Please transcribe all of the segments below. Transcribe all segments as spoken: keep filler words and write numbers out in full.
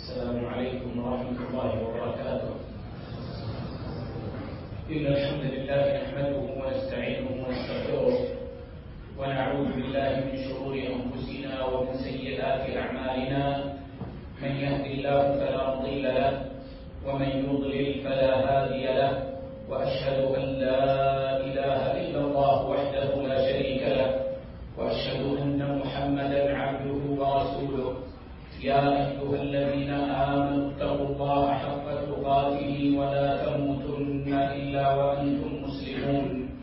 السلام عليكم ورحمة الله وبركاته. إن الحمد لله نحمده ونستعينه ونستغفره ونعوذ بالله من شرور أنفسنا ومن سيئات أعمالنا. من يهد الله فلا مضل له ومن يضلل فلا هادي له، وأشهد أن لا إله إلا الله وحده لا شريك له، وأشهد أن محمدا عبده ورسوله. يا أيها الذين آمنوا اتقوا الله حق تقاته ولا تموتن إلا وأنتم مسلمون.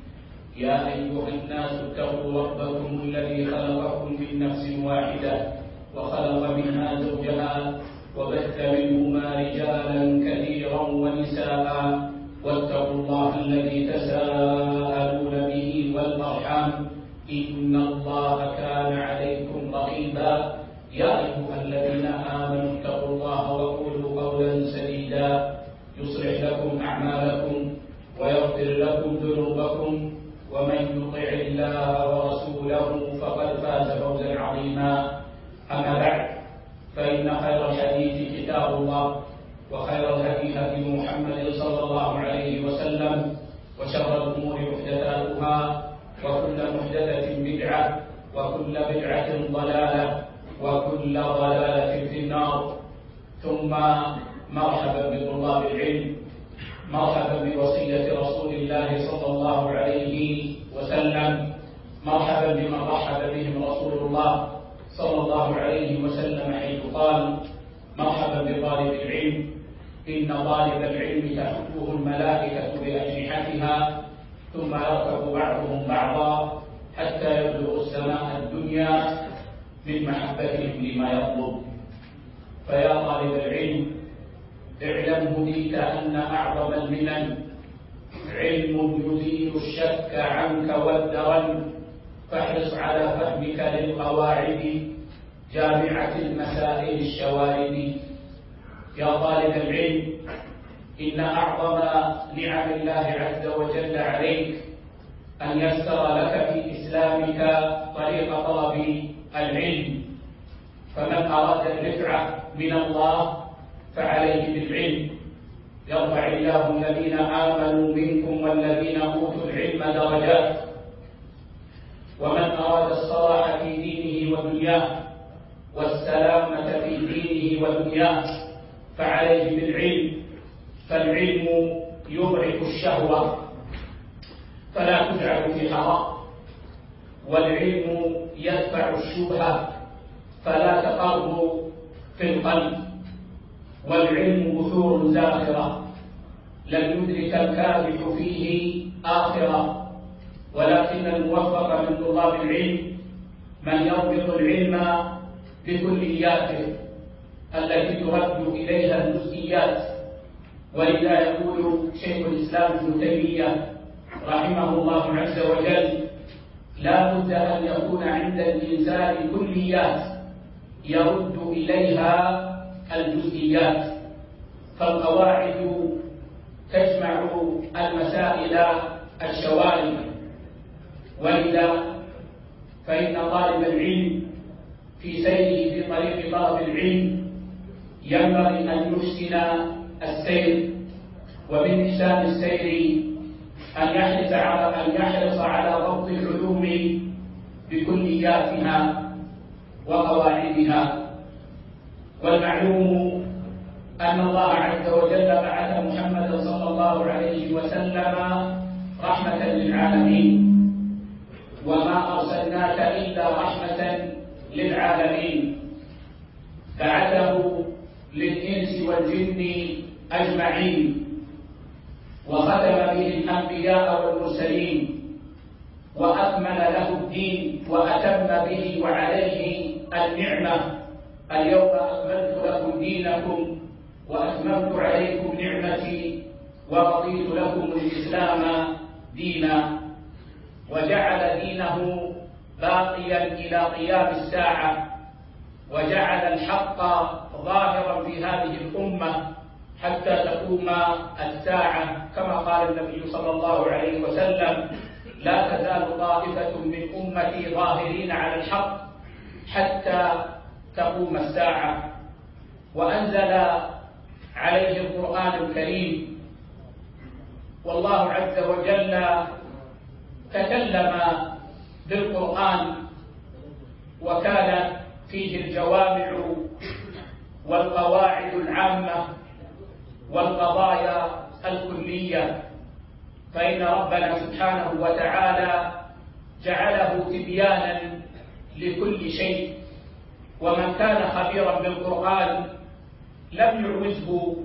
يا أيها الناس اتقوا ربكم الذي خلقكم من نفس واحدة وخلق منها زوجها وبث منهما رجالا كثيرا ونساء، واتقوا الله الذي تساءلون به والأرحام إن الله كان عليكم رقيبا. يا أيها الذين آمنوا اتقوا الله وقولوا قولا سديدا يصلح لكم أعمالكم ويغفر لكم ذنوبكم، ومن يطع الله ورسوله فقد فاز فوزا عظيما. أما بعد، فإن خير الحديث كتاب الله، وخير الهدي هدي محمد صلى الله عليه وسلم، وشر الأمور محدثاتها، وكل محدثة بدعة، وكل بدعة ضلالة، وكل ضلالة في النار. ثم مرحبا بطلاب العلم، مرحبا بوصية رسول الله صلى الله عليه وسلم، مرحبا بمن رحب بهم رسول الله صلى الله عليه وسلم حيث قال: مرحبا بطالب العلم، إن طالب العلم تحفه الملائكة بأجنحتها ثم يركب بعضهم بعضا حتى يبلغ السماء الدنيا من محبتهم لما يطلب. فيا طالب العلم، اعلم هديت أن أعظم المنن علم يزيل الشك عنك والدرن، فاحرص على فهمك للقواعد جامعة المسائل الشوارد. يا طالب العلم، إن أعظم نعم الله عز وجل عليك أن يسر لك في إسلامك طريق طلب العلم. فمن أراد الرفعة من الله فعليه بالعلم. يرفع الله الذين آمنوا منكم والذين أوتوا العلم درجات. ومن أراد الصلاح في دينه ودنياه والسلامة في دينه ودنياه فعليه بالعلم، فالعلم يبرئ الشهوة فلا تجعل في حرام، والعلم يدفع الشبهة فلا تقر في القلب، والعلم بثور زاخرة لم يدرك الكادح فيه آخرة. ولكن الموفق من طلاب العلم من يربط العلم بكلياته التي ترد إليها الجزئيات. ولذا يقول شيخ الإسلام ابن تيمية رحمه الله عز وجل: لا بد أن يكون عند الإنسان كليات يرد إليها الجزئيات. فالقواعد تجمع المسائل الشوارد، ولذا فإن طالب العلم في سيره في طريق طلب العلم ينبغي أن يحسن السير، ومن إحسان السير أن يحرص على أن يحرص على ضبط العلوم بكلياتها وقواعدها. والمعلوم أن الله عز وجل بعث محمدا صلى الله عليه وسلم رحمة للعالمين، وما أرسلناك إلا رحمة للعالمين. بعثه للإنس والجن أجمعين، وختم به الأنبياء والمرسلين، وأكمل له الدين وأتم به وعليه النعمة. اليوم أكملت لكم دينكم وأتممت عليكم نعمتي ورضيت لكم الإسلام دينا. وجعل دينه باقيا إلى قيام الساعة، وجعل الحق ظاهرا في هذه الأمة حتى تقوم الساعة، كما قال النبي صلى الله عليه وسلم: لا تزال طائفة من أمتي ظاهرين على الحق حتى تقوم الساعة. وأنزل عليه القرآن الكريم، والله عز وجل تكلم بالقرآن وكانت فيه الجوامع والقواعد العامة والقضايا الكلية، فإن ربنا سبحانه وتعالى جعله تبيانا لكل شيء، ومن كان خبيرا بالقرآن لم يعوزه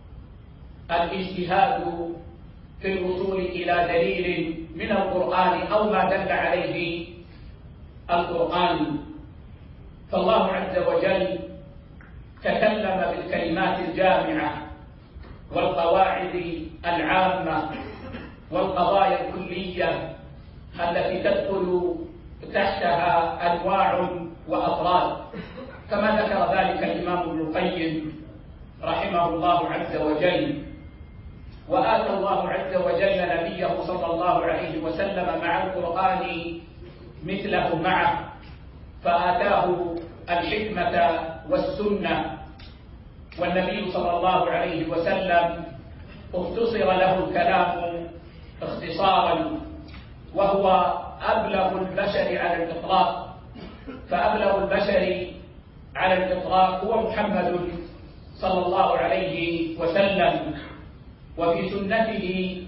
الاجتهاد في الوصول إلى دليل من القرآن أو ما دل عليه القرآن. فالله عز وجل تكلم بالكلمات الجامعة والقواعد العامة والقضايا الكلية التي تدخل تحتها أنواع وأفراد، كما ذكر ذلك الإمام ابن القيم رحمه الله عز وجل. وآتى الله عز وجل نبيه صلى الله عليه وسلم مع القرآن مثله معه، فآتاه الحكمة والسنة، والنبي صلى الله عليه وسلم اختصر له الكلام اختصارا، وهو أبلغ البشر على الإطلاق، فأبلغ البشر على الإطلاق هو محمد صلى الله عليه وسلم، وفي سنته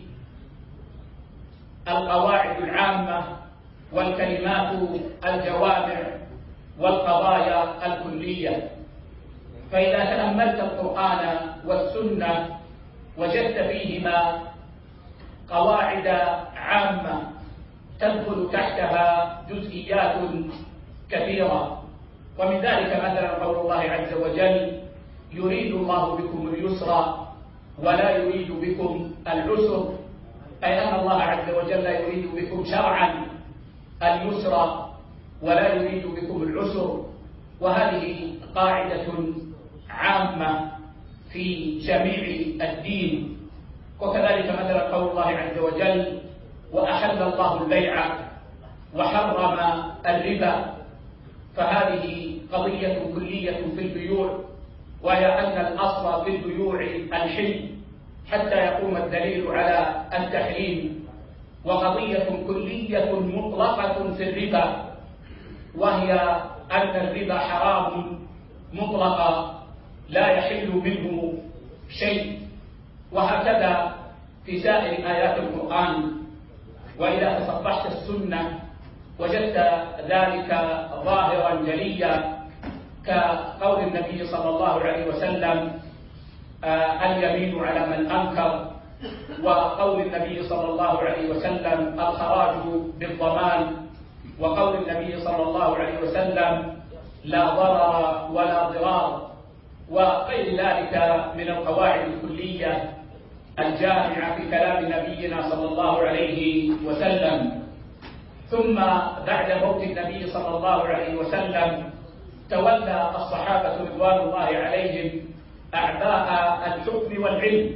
القواعد العامة والكلمات الجوامع والقضايا الكلية. فإذا تأملت القرآن والسنة وجدت فيهما قواعد عامة تدخل تحتها جزئيات كثيرة، ومن ذلك مثلا قول الله عز وجل: يريد الله بكم اليسر ولا يريد بكم العسر، أي أن الله عز وجل يريد بكم شرعا اليسر ولا يريد بكم العسر، وهذه قاعدة عامة في جميع الدين. وكذلك مثلا قول الله عز وجل: وأحل الله البيع وحرم الربا، فهذه قضية كلية في البيوع، وهي أن الأصل في البيوع الحل حتى يقوم الدليل على التحريم، وقضية كلية مطلقة في الربا، وهي أن الربا حرام مطلقا لا يحل منه شيء، وهكذا في سائر آيات القرآن. وإذا تصفحت السنة وجدت ذلك ظاهرا جليا، كقول النبي صلى الله عليه وسلم: آه اليمين على من أنكر، وقول النبي صلى الله عليه وسلم: الخراج بالضمان، وقول النبي صلى الله عليه وسلم: لا ضرر ولا ضرار، وغير ذلك من القواعد الكلية الجامعة في كلام نبينا صلى الله عليه وسلم. ثم بعد موت النبي صلى الله عليه وسلم تولى الصحابة رضوان الله عليهم أعباء الحكم والعلم،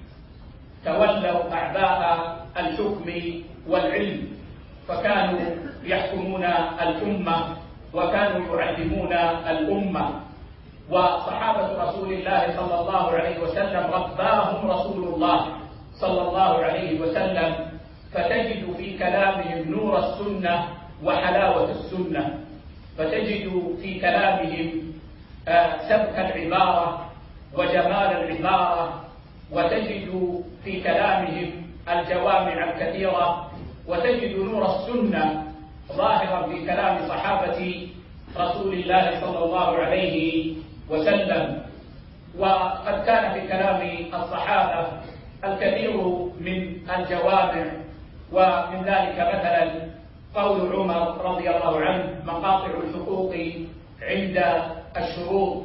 تولوا أعباء الحكم والعلم، فكانوا يحكمون الأمة وكانوا يعلمون الأمة. وصحابة رسول الله صلى الله عليه وسلم رباهم رسول الله صلى الله عليه وسلم، فتجد في كلامهم نور السنة وحلاوة السنة، فتجد في كلامهم سبك العبارة وجمال العبارة، وتجد في كلامهم الجوامع الكثيرة، وتجد نور السنة ظاهرا في كلام صحابة رسول الله صلى الله عليه وسلم. وقد كان في كلام الصحابة الكثير من الجوامع، ومن ذلك مثلا قول عمر رضي الله عنه: مقاطع الحقوق عند الشروط.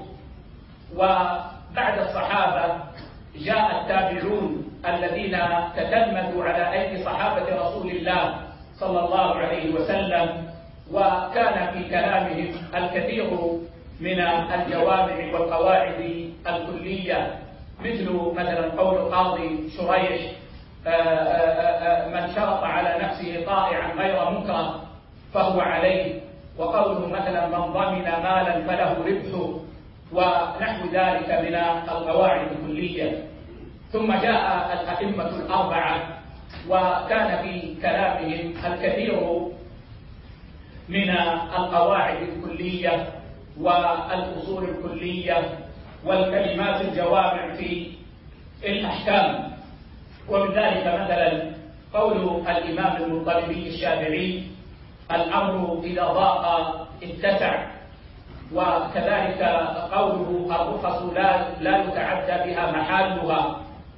وبعد الصحابة جاء التابعون الذين تتلمذوا على أيدي صحابة رسول الله صلى الله عليه وسلم، وكان في كلامهم الكثير من الجوامع والقواعد الكلية، مثل مثلا قول قاضي شريح: من شرط على نفسه طائعا غير مكره فهو عليه، وقوله مثلا: من ضمن مالا فله ربحه، ونحو ذلك من القواعد الكلية. ثم جاء الأئمة الأربعة وكان في كلامهم الكثير من القواعد الكلية والأصول الكلية والكلمات الجوامع في الأحكام. ومن ذلك مثلا قول الإمام المطلبي الشافعي: الأمر إذا ضاق اتسع. وكذلك قوله: الرخص لا, لا يتعدى بها محالها.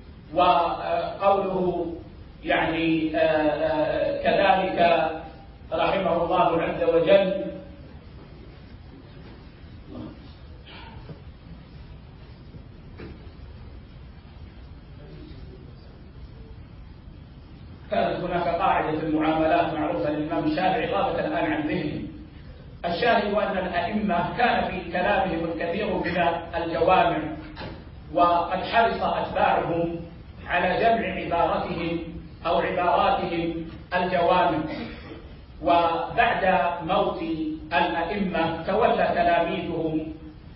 وقوله يعني كذلك رحمه الله عز وجل: كانت هناك قاعدة في المعاملات معروفة للإمام الشافعي غابت الآن عن ذهني. الشاهد أن الأئمة كان في كلامهم الكثير من الجوامع، وقد حرص أتباعهم على جمع عبارتهم أو عباراتهم الجوامع. وبعد موت الأئمة تولى تلاميذهم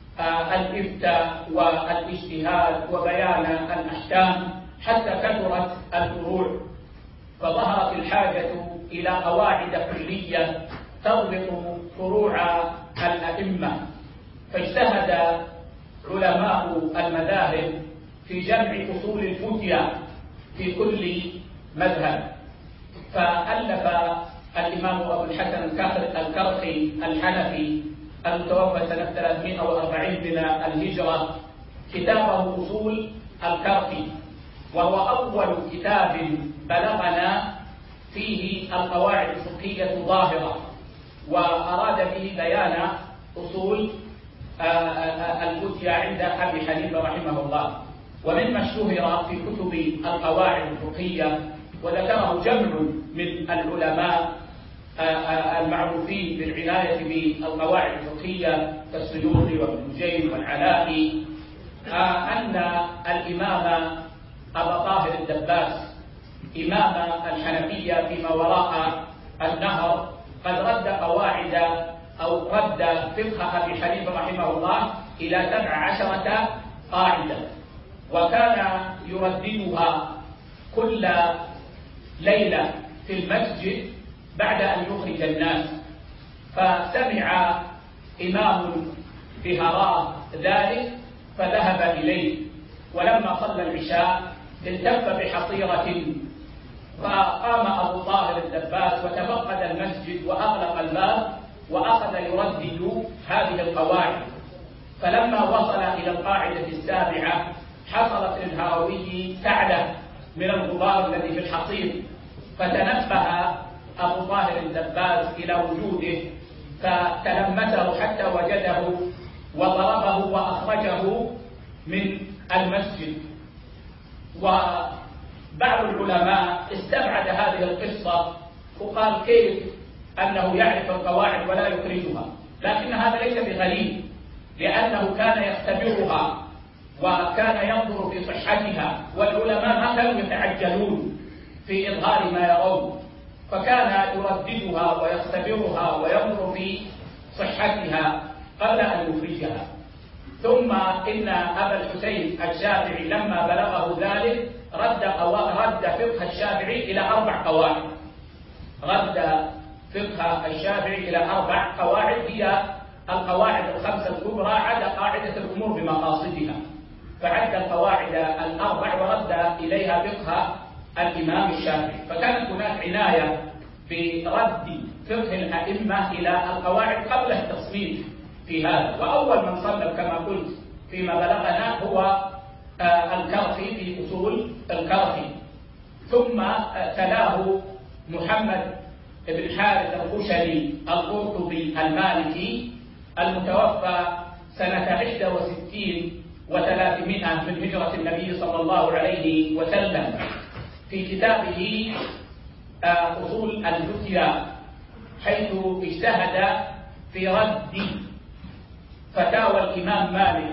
الإفتاء والاجتهاد وبيان الأحكام حتى كثرت الفروع، فظهرت الحاجة إلى قواعد كلية تضبط فروع الأئمة. فاجتهد علماء المذاهب في جمع أصول الفتيا في كل مذهب، فألف الإمام أبو الحسن الكرخي الحنفي المتوفى سنة ثلاثمائة وأربعين من الهجرة كتابه أصول الكرخي، وهو أول كتاب بلغنا فيه القواعد الفقهية ظاهرة، وأراد به بيان أصول الفتيا عند أبي حنيفة رحمه الله. ومما اشتهر في كتب القواعد الفقهية وذكره جمع من العلماء المعروفين بالعناية بالقواعد الفقهية كالسيوطي وابن نجيم والعلائي، أن الإمام أبا طاهر الدباس إمام الحنفية فيما وراء النهر قد رد قواعد أو رد فقه أبي حنيفة رحمه الله إلى سبع عشرة قاعدة، وكان يرددها كل ليلة في المسجد بعد أن يخرج الناس. فسمع إمام بهراء ذلك فذهب إليه، ولما صلى العشاء التف بحصيرة، فقام أبو طاهر الدباس وتفقد المسجد وأغلق الباب وأخذ يردد هذه القواعد. فلما وصل إلى القاعدة السابعة حصلت للهروي سعلة من الغبار الذي في الحصير، فتنبه أبو طاهر الدباس إلى وجوده فتلمسه حتى وجده وضربه وأخرجه من المسجد. وبعض العلماء استبعد هذه القصة وقال: كيف أنه يعرف القواعد ولا يخرجها؟ لكن هذا ليس بغريب، لأنه كان يختبرها وكان ينظر في صحتها، والعلماء ما كانوا يتعجلون في إظهار ما يرون، فكان يرددها ويختبرها وينظر في صحتها قبل أن يخرجها. ثم إن أبا الحسين الشافعي لما بلغه ذلك رد رد فقه الشافعي إلى أربع قواعد رد فقه الشافعي إلى أربع قواعد هي القواعد الخمسة الكبرى عدا قاعدة الأمور بمقاصدها، فعد القواعد الأربع ورد إليها فقه الإمام الشافعي. فكانت هناك عناية برد فقه الأئمة إلى القواعد قبل التصنيف في هذا. وأول من صنف كما قلت فيما بلغنا هو الكرخي في أصول الكرخي، ثم تلاه محمد بن حارث الخشني القرطبي المالكي المتوفى سنة إحدى وستين وثلاثمائة من هجرة النبي صلى الله عليه وسلم في كتابه أصول الفتيا، حيث اجتهد في رد فتاوى الإمام مالك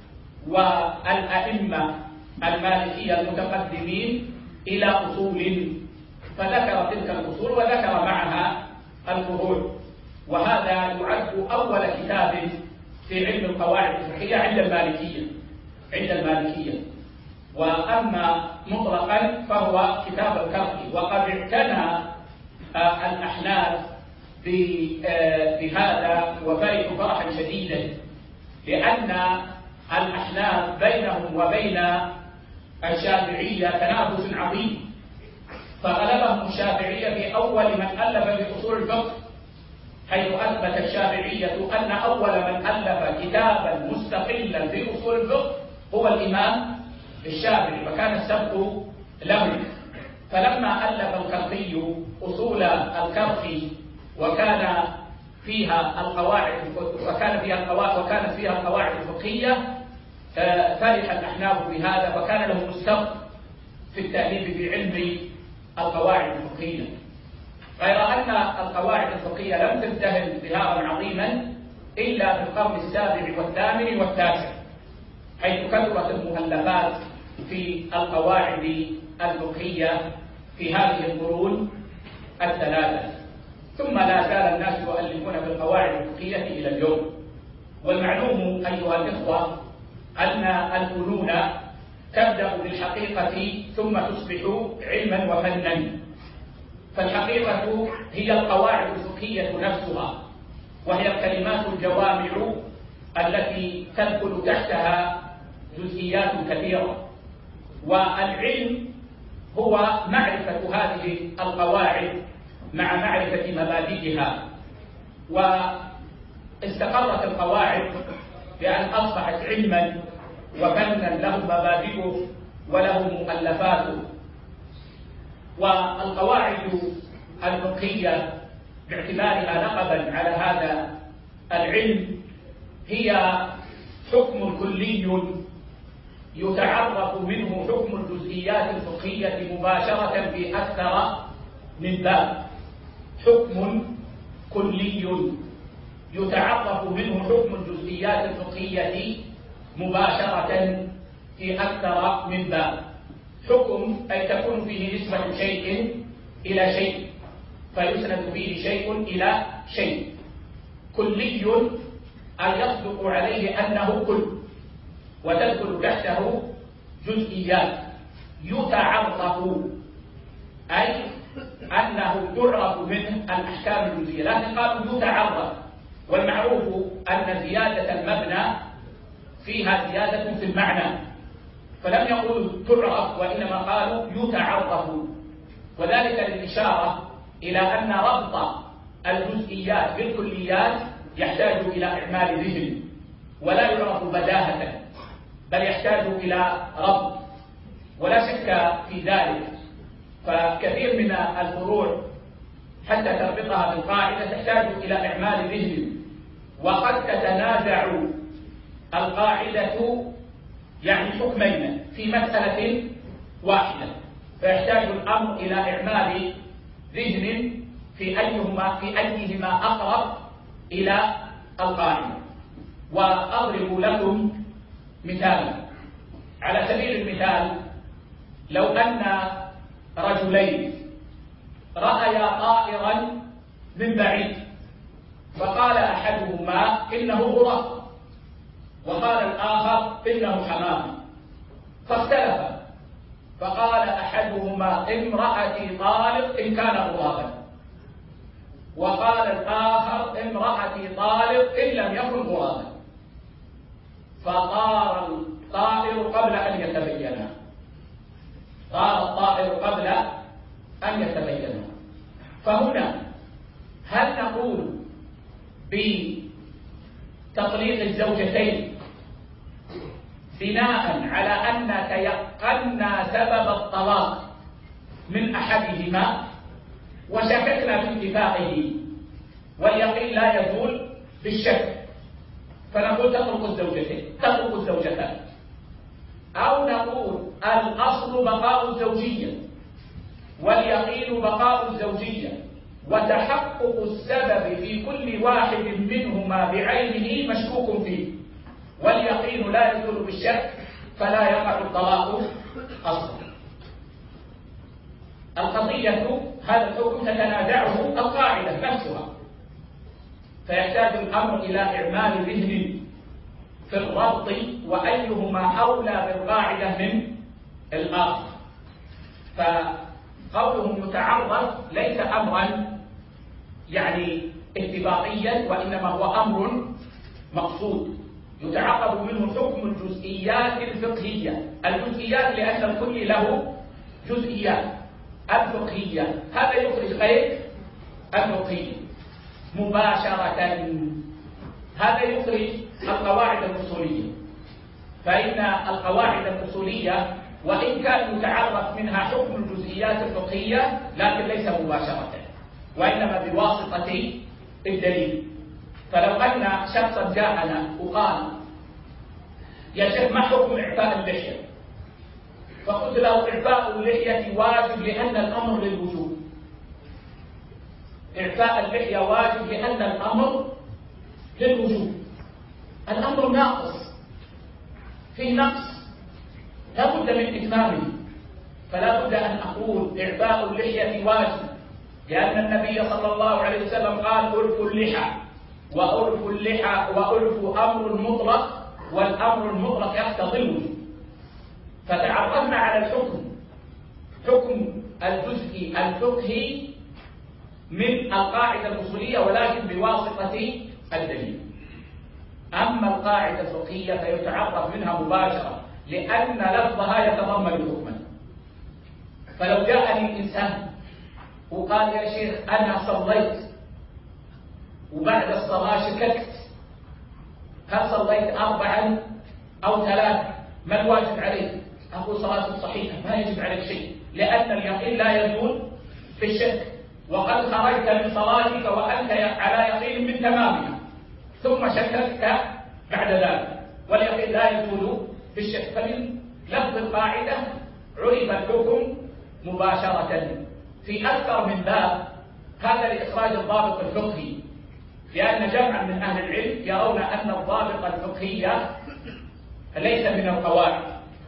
والأئمة المالكية المتقدمين إلى أصول، فذكر تلك الأصول وذكر معها الفروع. وهذا يعد أول كتاب في علم القواعد الفقهية عند المالكية عند المالكية وأما مطلقا فهو كتاب الكرخي. وقد اعتنى الأحناف بهذا وفرحوا فرحا شديدا، لأن الأحناف بينهم وبين الشافعية تنافس عظيم، فغلبهم الشافعية في أول من ألف في أصول الفقه، حيث أثبت الشافعية أن أول من ألف كتابا مستقلا في أصول الفقه هو الإمام الشافعي، فكان السبق له. فلما ألف الكرخي أصول الكرخي وكان فيها القواعد وكان فيها القواعد وكانت فيها القواعد الفقهية، فرح الأحناف بهذا، فكان لهم السبق في التأليف في علم القواعد الفقهية. غير أن القواعد الفقهية لم تزدهر ازدهارا عظيما إلا في القرن السابع والثامن والتاسع، حيث كثرت المؤلفات في القواعد الفقهية في هذه القرون الثلاثة، ثم لا زال الناس يؤلفون في القواعد الفقهية إلى اليوم. والمعلوم أيها الإخوة أن الفنون تبدأ بالحقيقة ثم تصبح علما وفنا، فالحقيقة هي القواعد الفقهية نفسها، وهي الكلمات الجوامع التي تدخل تحتها جزئيات كثيرة، والعلم هو معرفة هذه القواعد مع معرفة مبادئها. واستقرت القواعد بأن أصبحت علما وفنا له مبادئه وله مؤلفاته. والقواعد الفقهية باعتبارها لقبا على هذا العلم هي حكم كلي يتعرف منه حكم الجزئيات الفقهية مباشرة في أكثر من باب. حكم كلي يتعرف منه حكم الجزئيات الفقهية مباشرة في أكثر من باب. حكم أي تكون فيه نسبة شيء إلى شيء، فيسند فيه شيء إلى شيء. كلي أي يصدق عليه أنه كل، وتدخل تحته جزئيات. يتعرف أي أنه تعرف منه الأحكام الجزئية، لكن قالوا يتعرف، والمعروف أن زيادة المبنى فيها زيادة في المعنى، فلم يقولوا تعرف وإنما قالوا يتعرف، وذلك للإشارة إلى أن ربط الجزئيات بالكليات يحتاج إلى إعمال ذهن، ولا يعرف بداهة، بل يحتاج إلى ربط، ولا شك في ذلك. فكثير من الفروع حتى تربطها بالقاعدة تحتاج إلى إعمال ذهن، وقد تتنازع القاعدة يعني حكمين في مسألة واحدة، فيحتاج الأمر إلى إعمال ذهن في أيهما في أيهما أقرب إلى القاعدة. وأضرب لكم مثالا على سبيل المثال: لو أن رجلين رأيا طائرا من بعيد، فقال أحدهما إنه غراب، وقال الآخر إنه حمام، فاختلفا، فقال أحدهما امرأتي طالق إن كان غرابا، وقال الآخر امرأتي طالق إن لم يكن غرابا، فطار الطائر قبل أن يتبين طار الطائر قبل أن يتبين. فهنا هل نقول بتطليق الزوجتين بناء على أن تيقنا سبب الطلاق من أحدهما وشككنا في اتفاقه، واليقين لا يزول بالشك، فنقول تطلق الزوجتين تطلق الزوجتان؟ أو نقول الأصل بقاء الزوجية واليقين بقاء الزوجية، وتحقق السبب في كل واحد منهما بعينه مشكوك فيه، واليقين لا يزول بالشك، فلا يقع الطلاق أصلا. القضية هذا الحكم تتنازعه القاعدة نفسها، فيحتاج الأمر إلى إعمال ذهن في الربط وأيهما أولى بالقاعدة من الآخر. فقوله متعرض ليس أمرا يعني اتفاقيا، وإنما هو أمر مقصود يتعقب منه حكم الجزئيات الفقهية. الجزئيات لأن الكل له جزئيات. الفقهية هذا يخرج غير الفقهية مباشرة، هذا يخرج القواعد الأصولية. فإن القواعد الأصولية وإن كان يتعرف منها حكم الجزئيات الفقهية لكن ليس مباشرة، وإنما بواسطة الدليل. فلو أن شخصا جاءنا وقال يا شيخ ما حكم إعفاء اللحية؟ فقلت له إعفاء اللحية واجب لأن الأمر للوجوب. إعفاء اللحية واجب لأن الأمر للوجوب. الأمر ناقص، فيه نقص لا بد من إتمامه، فلا بد أن أقول إعفاء اللحية واجب لأن النبي صلى الله عليه وسلم قال ألف اللحى، وألف اللحى وألف أمر مطلق، والأمر المطلق يقتضي الوجوب. فتعرفنا على الحكم، حكم الجزء الفقهي من القاعدة الأصولية ولكن بواسطة الدليل. أما القاعدة الفقهية فيتعرف منها مباشرة لأن لفظها يتضمن حكما. فلو جاءني إنسان وقال يا شيخ أنا صليت وبعد الصلاة شككت هل صليت أربعا أو ثلاثة ما الواجب عليك؟ أقول صلاة صحيحة ما يجب عليك شيء، لأن اليقين لا يزول في الشك، وقد خرجت من صلاتك وأنت على يقين من تمامها ثم شككت بعد ذلك، واليقين لا يزول في الشك. فمن لفظ القاعدة عرف الحكم مباشرة. في أكثر من باب هذا لإخراج الضابط الفقهي، لأن جمعا من أهل العلم يرون أن الضابط الفقهي ليس من القواعد،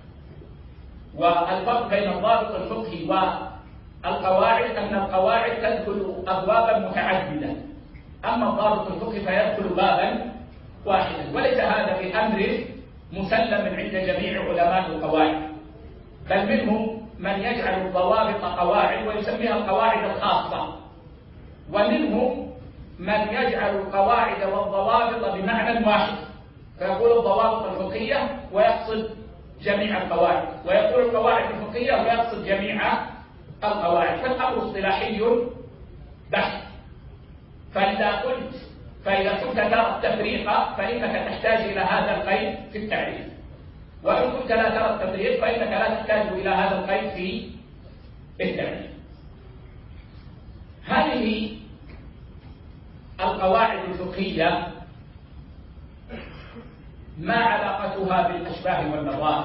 والفرق بين الضابط الفقهي والقواعد أن القواعد تدخل أبوابا متعددة، أما الضابط الفقهي فيدخل بابا واحدا. وليس هذا بأمر مسلم عند جميع علماء القواعد، بل منهم من يجعل الضوابط قواعد ويسميها القواعد الخاصة، ومنهم من يجعل القواعد والضوابط بمعنى واحد، فيقول الضوابط الفقهية ويقصد جميع القواعد، ويقول القواعد الفقهية ويقصد جميع القواعد. فالأمر اصطلاحي بحت. فإذا قلت فإذا كنت ترى التفريق فإنك تحتاج إلى هذا القيد في التعريف، وإن كنت لا ترى التفريق فإنك لا تحتاج إلى هذا القيد في التعريف. هذه القواعد الفقهية ما علاقتها بالأشباه والنظائر؟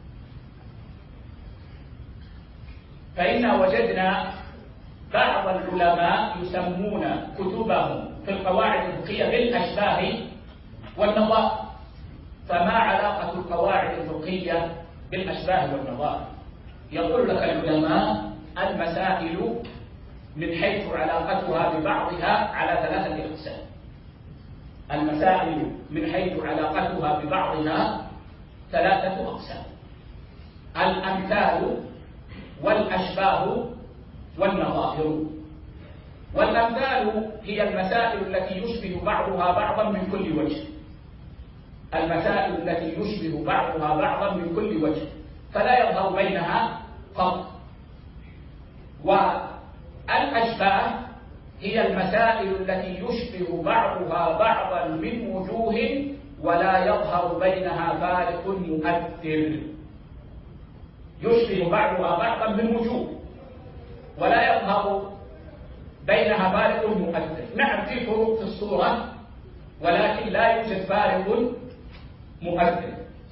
فإنا وجدنا بعض العلماء يسمون كتبهم في القواعد الفقهية بالأشباه والنظائر. فما علاقة القواعد الفقهية بالأشباه والنظائر؟ يقول لك العلماء المسائل من حيث علاقتها ببعضها على ثلاثة أقسام. المسائل من حيث علاقتها ببعضها ثلاثة أقسام: الأمثال والأشباه والنظائر. والأمثال هي المسائل التي يشبه بعضها بعضا من كل وجه، المسائل التي يشبه بعضها بعضا من كل وجه فلا يظهر بينها فرق. والأشباه هي المسائل التي يشبه بعضها بعضا من وجوه ولا يظهر بينها فارق مؤثر. يشبه بعضها بعضا من وجوه ولا يظهر بينها فارق مؤثر. نعم في فروق في الصورة ولكن لا يوجد فارق مؤثر.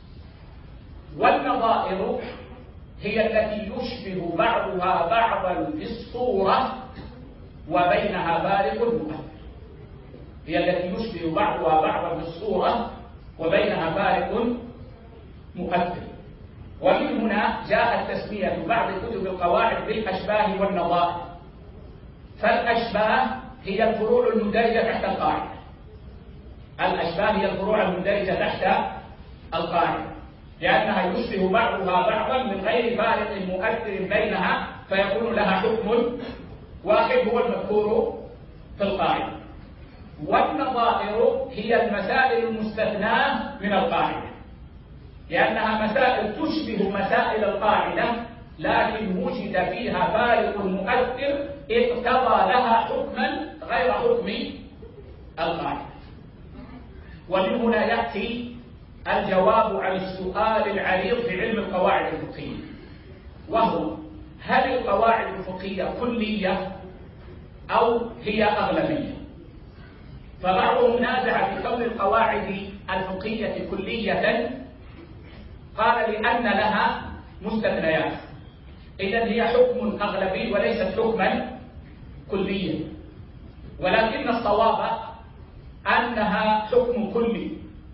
والنظائر هي التي يشبه بعضها بعضا في الصورة وبينها فارق مؤثر. هي التي يشبه بعضها بعضا في الصورة وبينها فارق مؤثر. ومن هنا جاءت تسمية بعض كتب القواعد بالأشباه والنظائر. فالأشباه هي الفروع المندرجة تحت القاعدة. الأشباه هي الفروع المندرجة تحت القاعدة، لأنها يشبه بعضها بعضا من غير فارق مؤثر بينها، فيكون لها حكم واحد هو المذكور في القاعدة. والنظائر هي المسائل المستثناة من القاعدة، لأنها مسائل تشبه مسائل القاعدة لكن وجد فيها فارق مؤثر اقتضى لها حكما غير حكم القاعدة. ومن هنا يأتي الجواب عن السؤال العريض في علم القواعد الفقهية، وهو: هل القواعد الفقهية كلية أو هي أغلبية؟ فبعضهم نازع في كون القواعد الفقهية كلية، قال لأن لها مستثنيات، إذن هي حكم أغلبي وليست حكما كليا. ولكن الصواب أنها حكم كلي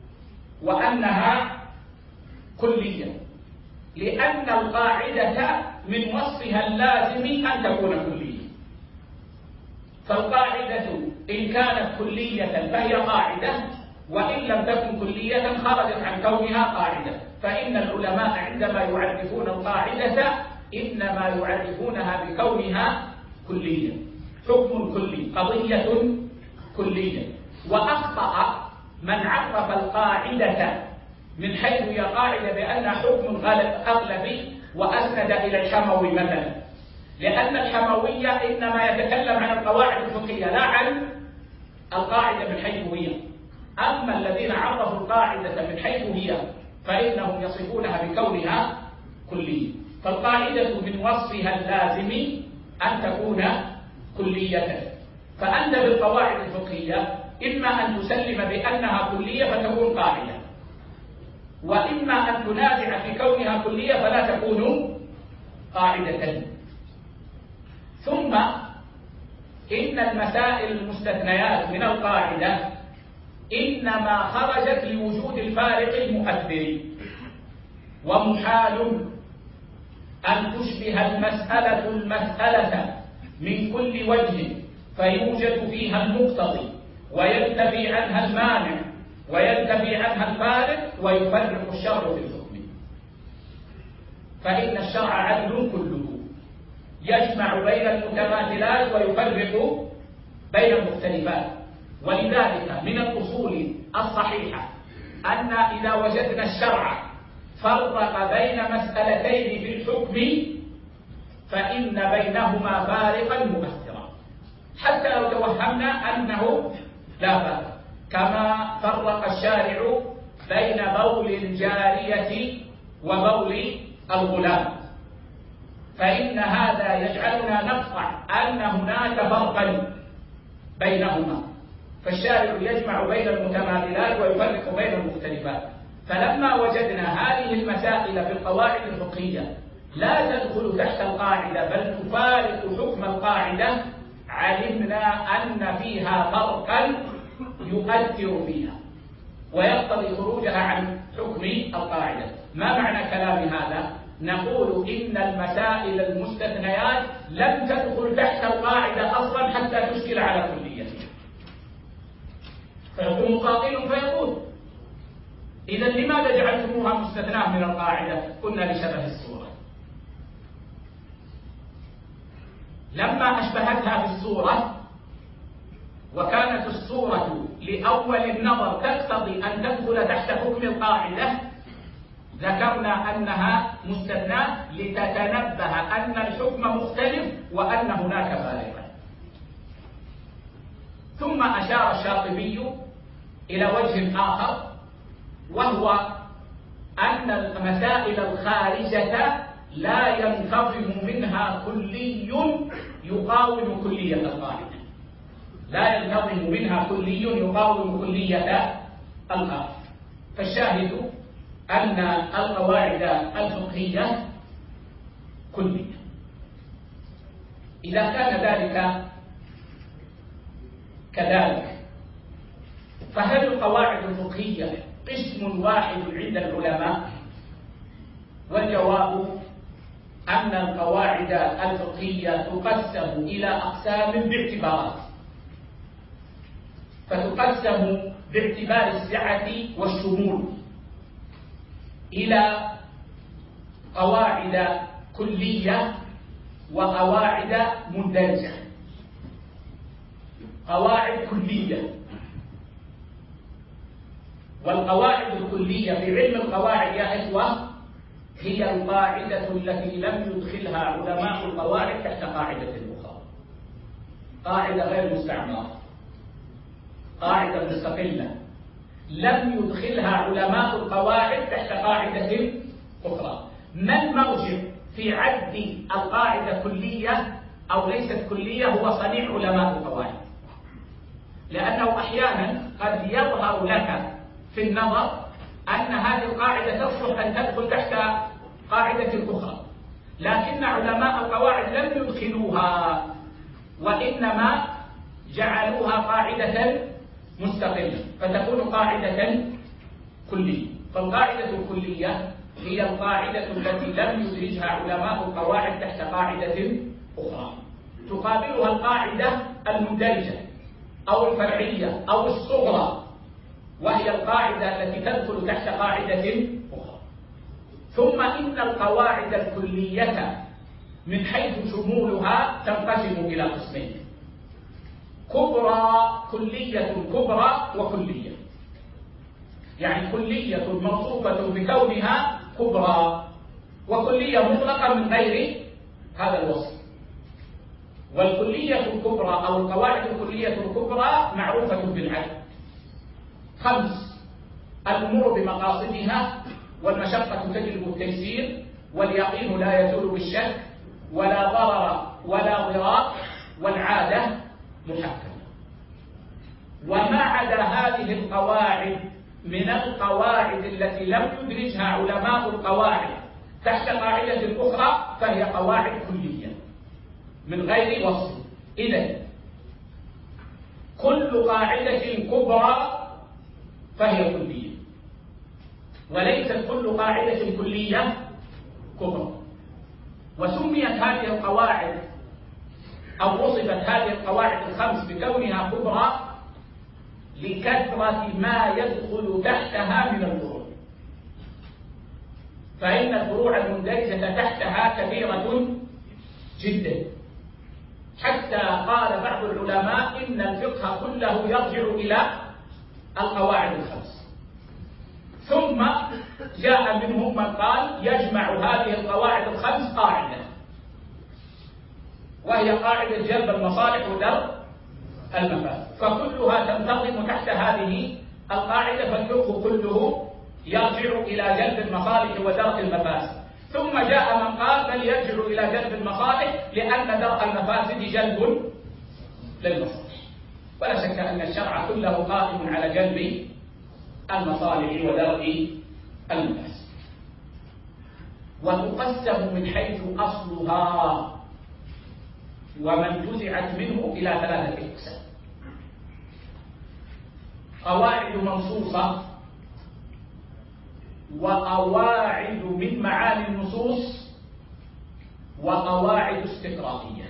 وأنها كلية، لأن القاعدة من وصفها اللازم أن تكون كلية. فالقاعدة إن كانت كلية فهي قاعدة، وإن لم تكن كلية خرجت عن كونها قاعدة. فإن العلماء عندما يعرفون القاعدة إنما يعرفونها بكونها كلية، حكم كلي، قضية كلية. وأخطأ من عرف القاعدة من حيث هي قاعدة بأنها حكم أغلبي وأسند إلى الحموي مثلا، لأن الحموية إنما يتكلم عن القواعد الفقهية لا عن القاعدة من حيث هي. أما الذين عرفوا القاعدة من حيث هي فإنهم يصفونها بكونها كلية. فالقاعدة من وصفها اللازم أن تكون كلية. فأنت بالقواعد الفقهية إما أن تسلم بأنها كلية فتكون قاعدة، وإما أن تنازع في كونها كلية فلا تكون قاعدة. ثم إن المسائل المستثنيات من القاعدة إنما خرجت لوجود الفارق المؤثر، ومحال أن تشبه المسألة المسألة من كل وجه فيوجد فيها المقتضي وينتفي عنها المانع وينتفي عنها الفارق ويفرق الشرع في الحكم. فإن الشرع عدل كله يجمع بين المتماثلات ويفرق بين المختلفات. ولذلك من الأصول الصحيحة أن إذا وجدنا الشرع فرق بين مسألتين في الحكم فإن بينهما فارقا مؤثرا، حتى لو توهمنا أنه لا فارق، كما فرق الشارع بين بول الجارية وبول الغلام، فإن هذا يجعلنا نقطع أن هناك فرقا بينهما. فالشارع يجمع بين المتماثلات ويفرق بين المختلفات. فلما وجدنا هذه المسائل في القواعد الفقهية لا تدخل تحت القاعدة بل تفارق حكم القاعدة، علمنا أن فيها فرقا يؤثر فيها ويقتضي خروجها عن حكم القاعدة. ما معنى كلام هذا؟ نقول إن المسائل المستثنيات لم تدخل تحت القاعدة أصلا حتى تشكل على كليتها، فيقوم قائل فيقول: إذا لماذا جعلتموها مستثناة من القاعدة؟ قلنا لشبه الصورة. لما أشبهتها بالصورة وكانت الصورة لأول النظر تقتضي أن تدخل تحت حكم القاعدة ذكرنا أنها مستثناة لتتنبه أن الحكم مختلف وأن هناك فارقا. ثم أشار الشاطبي إلى وجه آخر، وهو أن المسائل الخارجة لا ينتظم منها كلي يقاوم كلية القاعدة، لا ينتظم منها كلي يقاوم كلية القاعدة. فالشاهد أن القواعد الفقهية كلية. إذا كان ذلك كذلك فهل القواعد الفقهية قسم واحد عند العلماء؟ والجواب أن القواعد الفقهية تقسم إلى أقسام باعتبارات، فتقسم باعتبار السعة والشمول، إلى قواعد كلية وقواعد مندرجة. قواعد كلية، والقواعد الكلية في علم القواعد يا إخوة هي القاعدة التي لم يدخلها علماء القواعد تحت قاعدة أخرى، قاعدة غير مستعمرة، قاعدة مستقلة لم يدخلها علماء القواعد تحت قاعدة أخرى. ما المرجع في عد القاعدة كلية أو ليست كلية؟ هو صنيع علماء القواعد، لأنه أحيانا قد يظهر لك في النظر أن هذه القاعدة تصلح أن تدخل تحت قاعدة أخرى، لكن علماء القواعد لم يدخلوها وإنما جعلوها قاعدة مستقلة فتكون قاعدة كلية. فالقاعدة الكلية هي القاعدة التي لم يدرجها علماء القواعد تحت قاعدة أخرى. تقابلها القاعدة المندرجة أو الفرعية أو الصغرى، وهي القاعدة التي تدخل تحت قاعدة أخرى. ثم إن القواعد الكلية من حيث شمولها تنقسم إلى قسمين: كبرى، كلية كبرى وكلية، يعني كلية موصوفة بكونها كبرى، وكلية مطلقة من غير هذا الوصف. والكلية الكبرى أو القواعد الكلية الكبرى معروفة بالعدل: خمس: الأمور بمقاصدها، والمشقة تجلب التيسير، واليقين لا يزول بالشك، ولا ضرر ولا ضرار، والعادة محكمة. وما عدا هذه القواعد من القواعد التي لم يدرجها علماء القواعد تحت قاعدة أخرى فهي قواعد كلية من غير وصف. إذن كل قاعدة كبرى فهي كلية، وليست كل قاعدة كلية كبرى. وسميت هذه القواعد أو وصفت هذه القواعد الخمس بكونها كبرى لكثرة ما يدخل تحتها من الفروع، فإن الفروع المندرجة تحتها كبيرة جدا، حتى قال بعض العلماء إن الفقه كله يرجع إلى القواعد الخمس. ثم جاء منهم من قال يجمع هذه القواعد الخمس قاعدة، وهي قاعدة جلب المصالح ودرء المفاسد، فكلها تنتظم تحت هذه القاعدة، فالفقه كله يرجع إلى جلب المصالح ودرء المفاسد. ثم جاء من قال بل يرجع إلى جلب المصالح لأن درء المفاسد جلب للمصالح. ولا شك أن الشرع كله قائم على جلب المصالح ودرء المفاسد. وتقسم من حيث أصلها وما انتزعت منه إلى ثلاثة أقسام: قواعد منصوصة، وقواعد من معاني النصوص، وقواعد استقراءية.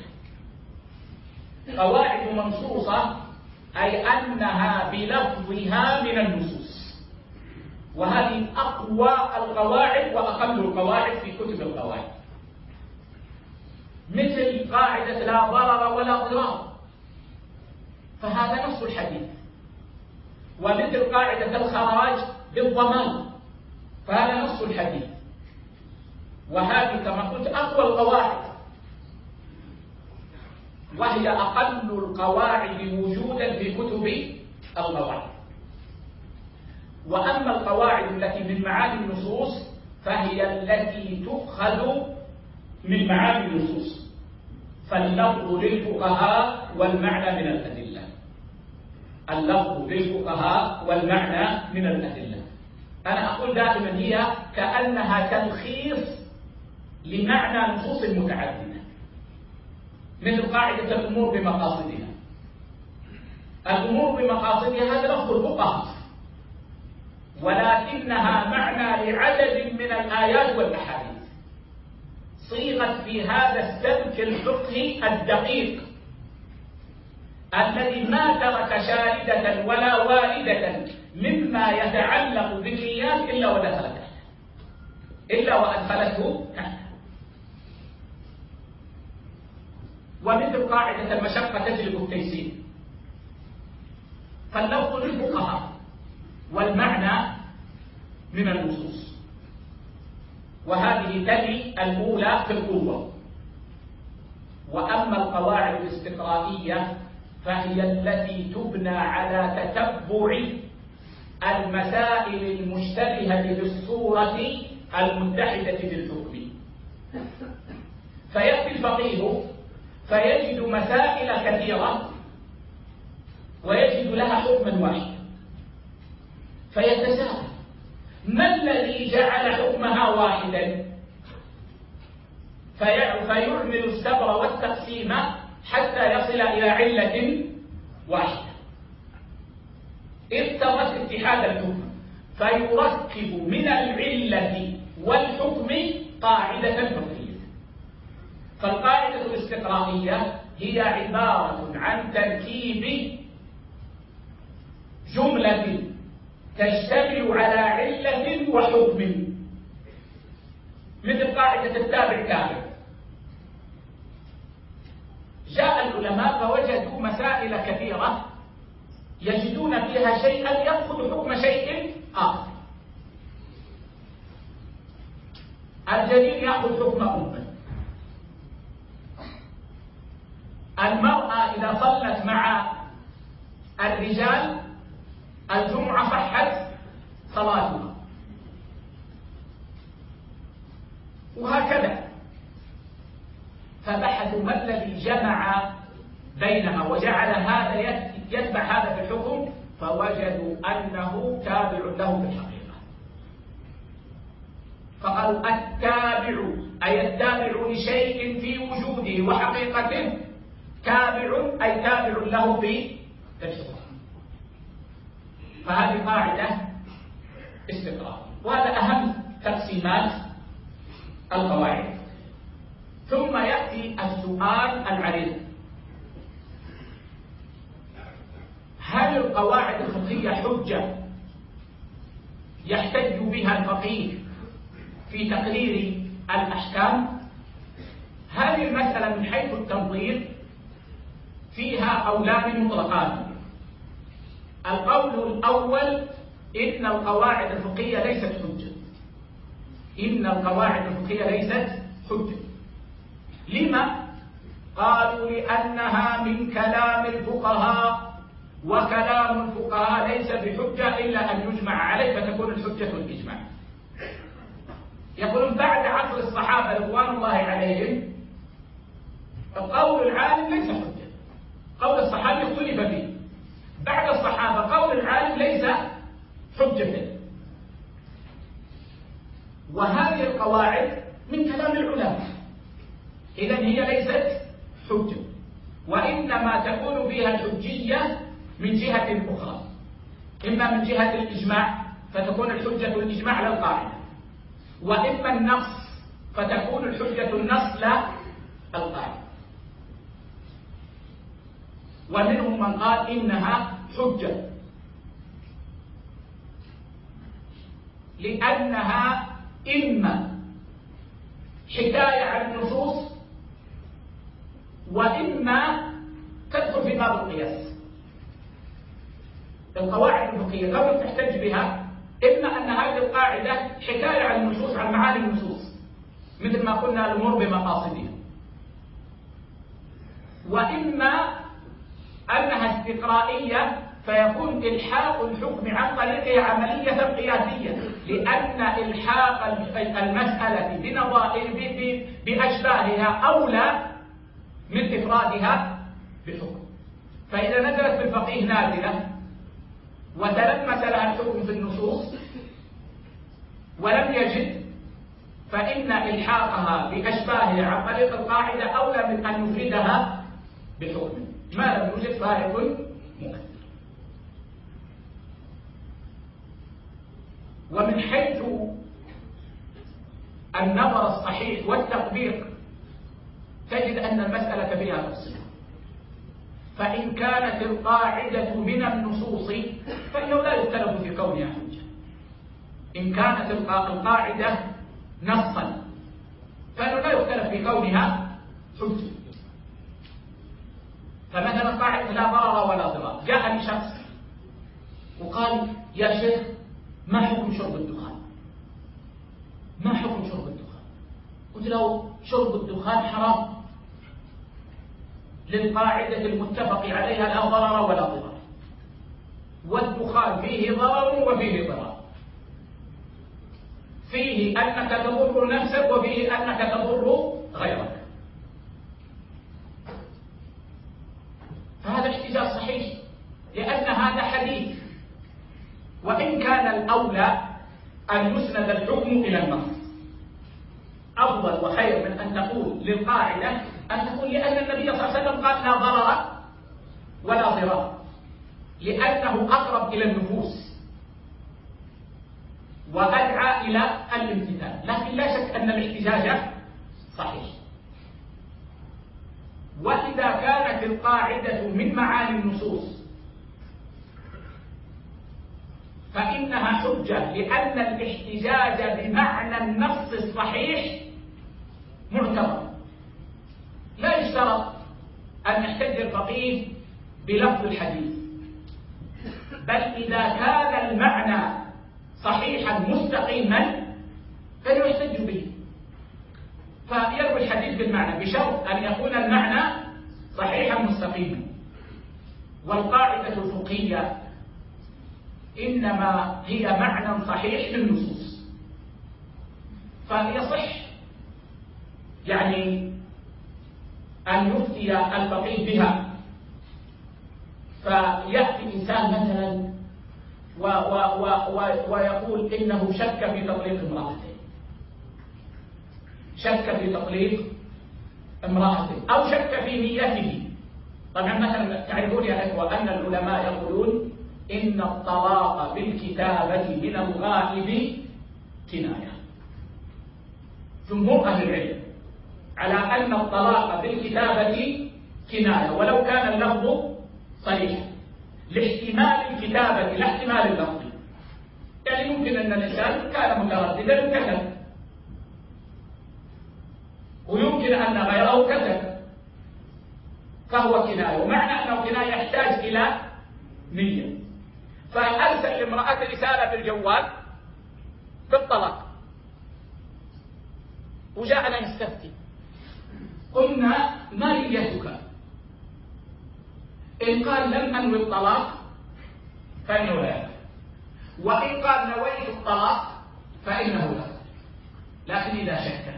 قواعد منصوصة أي أنها بلفظها من النصوص، وهذه أقوى القواعد وأقل القواعد في كتب القواعد، مثل قاعدة لا ضرر ولا ضرار، فهذا نص الحديث. ومثل قاعدة الخراج بالضمان، فهذا نص الحديث. وهذه كما قلت أقوى القواعد، وهي أقل القواعد وجودا في كتب القواعد. وأما القواعد التي من معاني النصوص فهي التي تؤخذ من معاني النصوص، فاللفظ للفقهاء والمعنى من الأدلة. اللفظ للفقهاء والمعنى من الأدلة. أنا أقول دائما هي كأنها تلخيص لمعنى نصوص متعددة، مثل قاعدة الأمور بمقاصدها. الأمور بمقاصدها هذا لفظ الفقهاء، ولكنها معنى لعدد من الآيات والأحاديث، صيغت في هذا السلك الفقهي الدقيق الذي ما ترك شاردة ولا واردة مما يتعلق بالنيات إلا ودخل تحته. أدخلته تحته. ومثل قاعدة المشقة تجلب التيسير، فاللفظ للفقهاء والمعنى من النصوص، وهذه تلي الأولى في القوة. وأما القواعد الاستقرائية فهي التي تبنى على تتبع المسائل المشتبهة بالصورة المتحدة بالحكم. فيأتي الفقيه فيجد مسائل كثيرة ويجد لها حكما واحدا، فيتساءل ما الذي جعل حكمها واحدا؟ فيعمل السبر والتقسيم حتى يصل إلى علة واحدة اقتضت اتحاد الحكم، فيركب من العلة والحكم قاعدة فقهية. فالقاعدة الاستقرائية هي عبارة عن تركيب جملة تشتمل على علة وحكم، مثل قاعدة التابع تابع. جاء العلماء فوجدوا مسائل كثيرة يجدون فيها شيئا يأخذ حكم شيء آخر. الجنين يأخذ حكم أمه، المرأة إذا صلت مع الرجال الجمعة صحت صلاتها، وهكذا. فبحثوا ما الذي جمع بينها وجعل هذا يتبع هذا في الحكم، فوجدوا أنه تابع له في الحقيقة. فقالوا التابع أي التابع لشيء في وجوده وحقيقته تابع أي تابع له في الحكم. فهذه قاعدة استقرار، وهذا أهم تقسيمات القواعد. ثم يأتي السؤال العريض: هل القواعد الفقهية حجة يحتج بها الفقيه في تقرير الأحكام؟ هذه المسألة من حيث التنظير فيها قولان مطلقان. القول الأول: إن القواعد الفقهية ليست حجة. إن القواعد الفقهية ليست حجة. لما؟ قالوا لأنها من كلام الفقهاء، وكلام الفقهاء ليس بحجة إلا أن يجمع عليه، فتكون الحجة الإجماع. يقولون بعد عصر الصحابة رضوان الله عليهم قول العالم ليس حجة، قول الصحابي اختلف فيه. بعد الصحابة قول العالم ليس حجة. وهذه القواعد من كلام العلماء، إذن هي ليست حجة، وإنما تكون فيها الحجية من جهة أخرى، إما من جهة الإجماع فتكون الحجة الإجماع على القاعدة، وإما النص فتكون الحجة النص لا القاعدة. ومنهم من قال إنها حجة لأنها إما حكاية عن النصوص وإما تدخل في باب القياس. القواعد الفقهية قبل تحتج بها إما أن هذه القاعدة حكاية عن النصوص، عن معاني النصوص، مثل ما قلنا الأمور بمقاصدها، وإما أنها استقرائية فيكون إلحاق الحكم عن طريقها عملية قياسية، لأن إلحاق المسألة بنظائر بأشباهها أولى من إفرادها بحكم. فإذا نزلت بالفقيه نازلة وتلمس لها الحكم في النصوص ولم يجد، فإن إلحاقها بأشباهها عن طريق القاعدة أولى من أن يفردها بحكم ما لم يوجد فارق مؤثر. ومن حيث النظر الصحيح والتطبيق تجد أن المسألة فيها تفصيل. فإن كانت القاعدة من النصوص فإنه لا يختلف في كونها حجة. إن كانت القاعدة نصا، فإنه لا يختلف في كونها حجة. فمثلا قاعدة لا ضرر ولا ضرار، جاءني شخص وقال يا شيخ ما حكم شرب الدخان؟ ما حكم شرب الدخان؟ قلت له شرب الدخان حرام للقاعدة المتفق عليها لا ضرر ولا ضرار، والدخان فيه ضرر وفيه ضرار، فيه أنك تضر نفسك وفيه أنك تضر غيرك. فهذا احتجاج صحيح، لأن هذا حديث، وإن كان الأولى أن يسند الحكم إلى النص، أفضل وخير من أن تقول للقاعدة أن تقول لأن النبي صلى الله عليه وسلم قال لا ضرر ولا ضرار، لأنه أقرب إلى النفوس وأدعى إلى الامتثال. لكن لا شك أن الاحتجاج صحيح. وإذا كانت القاعدة من معاني النصوص فإنها حجة، لأن الاحتجاج بمعنى النص الصحيح معتبر. لا يشترط أن يحتج الفقيه بلفظ الحديث، بل إذا كان المعنى صحيحا مستقيما فليحتج به، فيروي الحديث بالمعنى بشرط أن يكون المعنى صحيحا مستقيما. والقاعدة الفقهية إنما هي معنى صحيح للنصوص، فيصح يعني أن يفتي الفقيه بها. فيأتي إنسان مثلا و و و و ويقول إنه شك في تطليق امرأته، شك في تطليق امرأته أو شك في نيته. طبعا مثلا تعرفون يا إخوة أن العلماء يقولون إن الطلاق بالكتابة من الغائب كناية. جمهور أهل العلم على أن الطلاق بالكتابة كناية، ولو كان اللفظ صريحا، لاحتمال الكتابة لا احتمال اللفظ. يعني ممكن أن الإنسان كان مترددا وكتب، ويمكن أن غيره كتب، فهو كناية. ومعنى أنه كناية يحتاج إلى نية. فأرسل لامرأة رسالة بالجوال بالطلاق وجاءنا يستفتي، قلنا ما نيتك؟ إن قال لم أنوي الطلاق فإنه لا يقبل، وإن قال نويت الطلاق فإنه لا يقبل. لكن إذا شك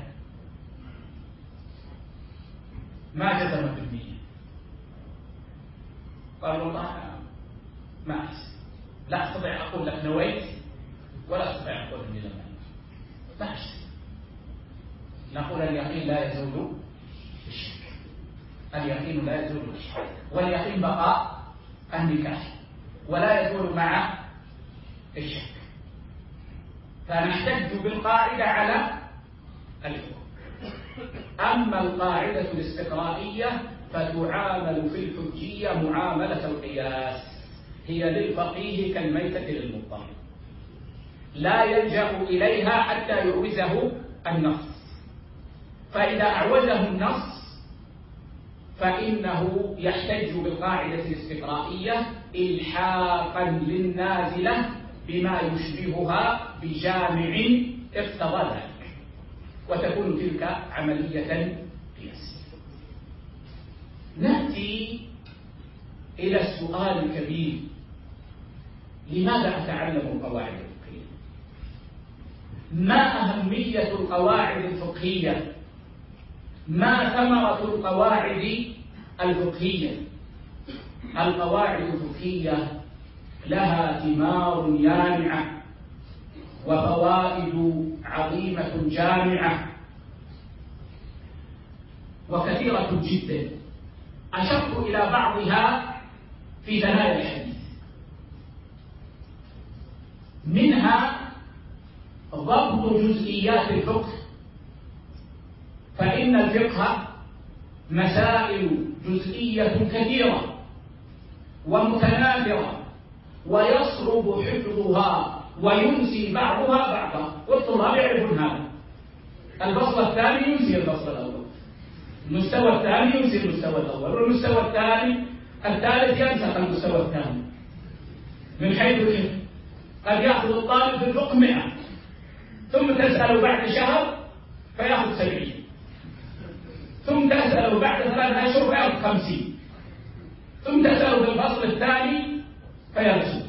ما جزم بالنية، قال والله ما أحسن، لا أستطيع أقول لك نويت ولا أستطيع أقول إني لم أنوي، ما أحسن. نقول اليقين لا يزول بالشك، اليقين لا يزول بالشك، واليقين بقاء النكاح ولا يزول مع الشك. فنحتج بالقاعدة على الحكم. أما القاعدة الاستقرائية فتعامل في الحجية معاملة القياس، هي للفقيه كالميتة للمضطر، لا يلجأ إليها حتى يعوزه النص. فإذا أعوزه النص فإنه يحتج بالقاعدة الاستقرائية إلحاقا للنازلة بما يشبهها بجامع اقتضى ذلك، وتكون تلك عملية قياسية. نأتي إلى السؤال الكبير: لماذا أتعلم القواعد الفقهية؟ ما أهمية القواعد الفقهية؟ ما ثمرة القواعد الفقهية؟ القواعد الفقهية لها ثمار يانعة وفوائد عظيمة جامعة وكثيرة جدا، أشرت إلى بعضها في ثنايا الحديث. منها ضبط جزئيات الفقه، فإن الفقه مسائل جزئية كثيرة ومتناثرة، ويصعب حفظها وينسي بعضها بعضا، والطلاب يعرفون هذا. الفصل الثاني ينسي الفصل الأول، المستوى الثاني ينسي المستوى الأول، والمستوى الثاني الثالث ينسخ المستوى الثاني من حيث الحفظ. قد يأخذ الطالب في الفقه مئة، ثم تسأله بعد شهر فيأخذ سبعين، ثم تسأله بعد ثلاثة أشهر فيأخذ خمسين، ثم تسأله في الفصل الثاني فيرسل.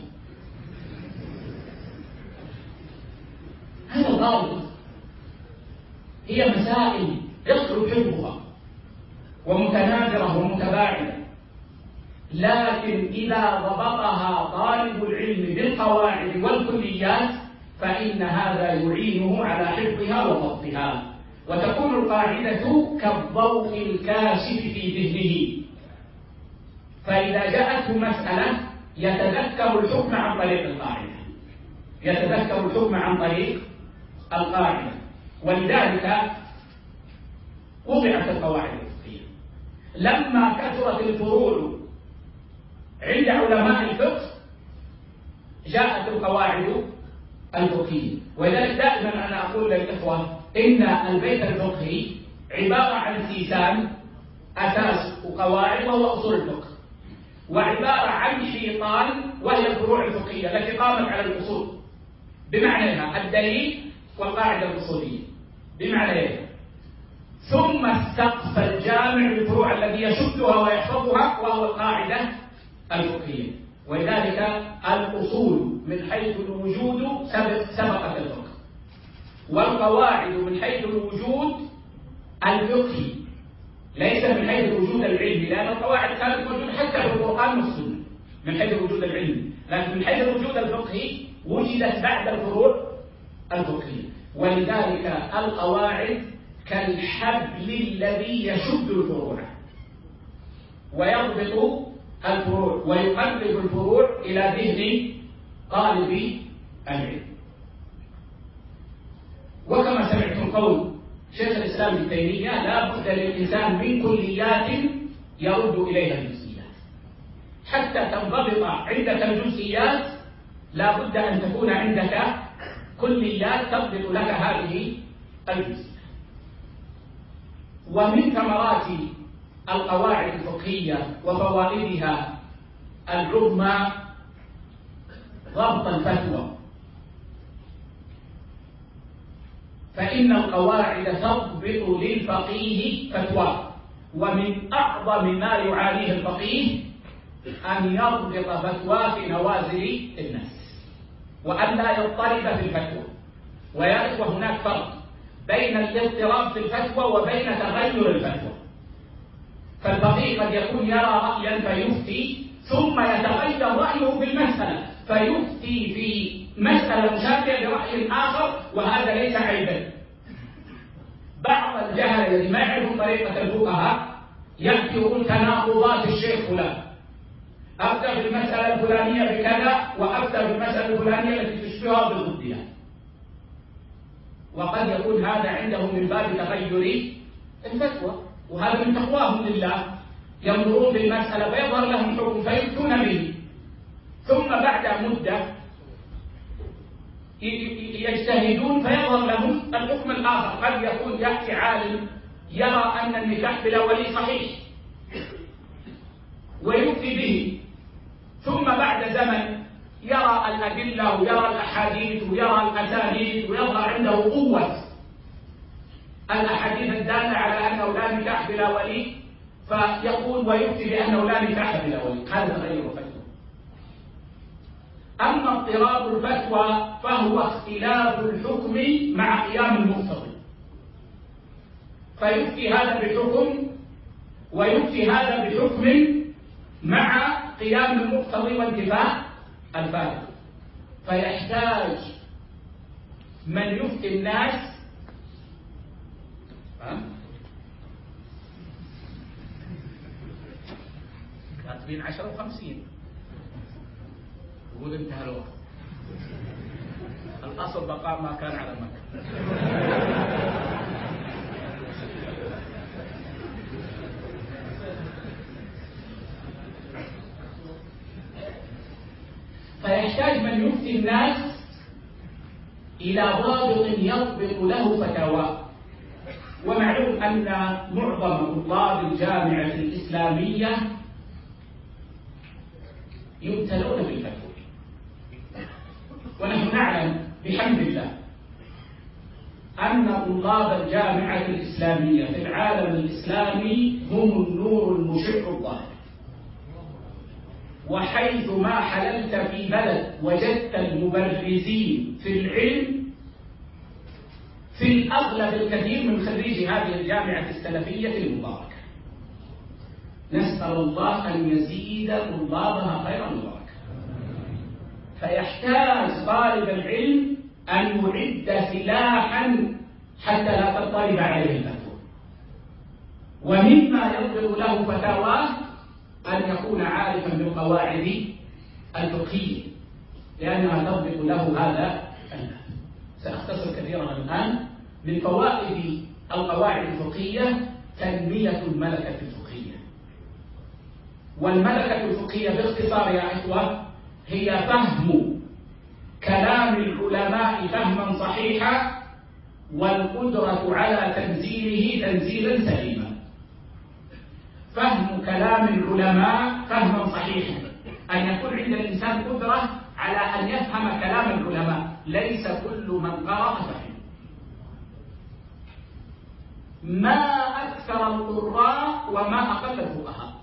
هذا غالط. هي مسائل يصعب حفظها ومتناثرة ومتباعدة، لكن إذا ضبطها طالب العلم بالقواعد والكليات فإن هذا يعينه على حفظها وضبطها، وتكون القاعدة كالضوء الكاشف في ذهنه، فإذا جاءته مسألة يتذكر الحكم عن طريق القاعدة، يتذكر الحكم عن طريق القاعدة. ولذلك وضعت القواعد الفقهية. لما كثرت الفروع عند علماء الفقه جاءت القواعد الفقهية. ولذلك دائما أنا أقول للإخوة إن البيت الفقهي عبارة عن سيسان أساس وقواعد وهو أصول الفقه، وعبارة عن حيطان وهي الفروع الفقهية التي قامت على الأصول بمعنيها الدليل والقاعدة الأصولية بمعنيها، ثم السقف الجامع للفروع الذي يشدها ويحفظها وهو القاعدة الفقهية. ولذلك الأصول من حيث الوجود سبقت الفقه، والقواعد من حيث الوجود الفقهي ليس من حيث الوجود العلمي، لأن القواعد كانت موجودة حتى في القرآن والسنة من حيث الوجود العلمي، لكن من حيث الوجود الفقهي وجدت بعد الفروع الفقهية. ولذلك القواعد كالحبل الذي يشد الفروع ويضبط الفروع ويقرب الفروع إلى ذهن طالب العلم. وكما سمعتم قول شيخ الإسلام ابن تيمية: لا بد للإنسان من كليات يرد إليها الجزئيات. حتى تنضبط عندك الجزئيات لا بد أن تكون عندك كليات تضبط لك هذه الجزئيات. ومن ثمرات القواعد الفقهية وفوائدها العظمى ضبط الفتوى، فإن القواعد تضبط للفقيه فتوى، ومن أعظم ما يعانيه الفقيه أن يضبط فتوى في نوازل الناس وأن لا يضطرب في الفتوى. ويا إخوة هناك فرق بين الاضطراب في الفتوى وبين تغير الفتوى. فالفقيه قد يكون يرى رأيا فيفتي ثم يتغير رأيه بالمسألة فيفتي في مسألة مشابهة برأي آخر، وهذا ليس عيبا. بعض الجهل الذي ما يعرفون طريقة الفقهاء يأتي يقول تناقضات الشيخ فلان، أفتى في المسألة الفلانية بكذا وأفتى في المسألة الفلانية التي تشبهها بالضدية، وقد يكون هذا عندهم من باب تغير الفتوى، وهذا من تقواهم لله. ينظرون بالمسألة فيظهر لهم حكم فيفتون به، ثم بعد مدة يجتهدون فيظهر لهم الحكم الآخر. قد يكون يأتي عالم يرى أن النكاح بلا ولي صحيح ويفتي به، ثم بعد زمن يرى الأدلة ويرى الأحاديث ويرى الأسانيد ويظهر عنده قوة الأحاديث الدالة على أنه لا نكاح بلا ولي، فيقول ويفتي بأنه لا نكاح بلا ولي. هذا تغير الفتوى. أما اضطراب الفتوى فهو اختلاف الحكم مع قيام المقتضي، فيفتي هذا بحكم ويفتي هذا بحكم مع قيام المقتضي وانتفاء الفارق، فيحتاج من يفتي الناس كاتبين عشرة وخمسين يقول انتهى الوقت. الأصل بقاء ما كان على مكة. فيحتاج من يفتي الناس إلى ضابط يضبط له فتاواه، ومعلوم أن معظم طلاب الجامعة الإسلامية يبتلون بالفتوى، ونحن نعلم بحمد الله أن طلاب الجامعة الإسلامية في العالم الإسلامي هم النور المشع الظاهر، وحيث ما حللت في بلد وجدت المبرزين في العلم في الأغلب الكثير من خريجي هذه الجامعة السلفية المباركة. نسأل الله أن يزيد طلابها خيرا وبركة. فيحتاج طالب العلم أن يعد سلاحا حتى لا تضطرب عليه الفتوى، ومما يضبط له فتاواه أن يكون عارفا بالقواعد الفقهية لأنها تضبط له هذا الباب. سأختصر كثيرا الآن. من فوائد القواعد الفقهية تنمية الملكة الفقهية. والملكة الفقهية باختصار يا إخوة هي فهم كلام العلماء فهما صحيحا والقدرة على تنزيله تنزيلا سليما. فهم كلام العلماء فهما صحيحا، أن يكون عند الإنسان قدرة على أن يفهم كلام العلماء، ليس كل من قرأ فهم. ما أكثر القراء وما أقل الفقهاء،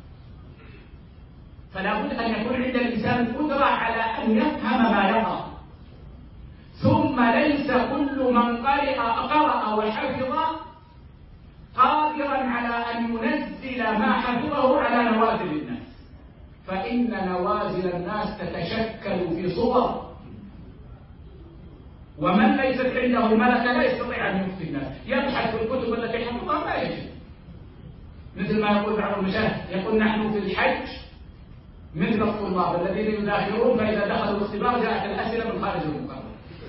فلا بد أن يكون عند الإنسان قدرة على أن يفهم ما يقرأ. ثم ليس كل من قرأ قرأ وحفظ قادرا على أن ينزل ما حفظه على نوازل الناس، فإن نوازل الناس تتشكل في صور، ومن ليست عنده ملكة لا يستطيع أن يفتي الناس. يبحث في الكتب التي حفظها لا يجد، مثل ما يقول بعض المشايخ يقول نحن في الحج مثل الطلاب الذين يذاكرون فإذا دخلوا الاختبار جاءت الأسئلة من خارج المقرر.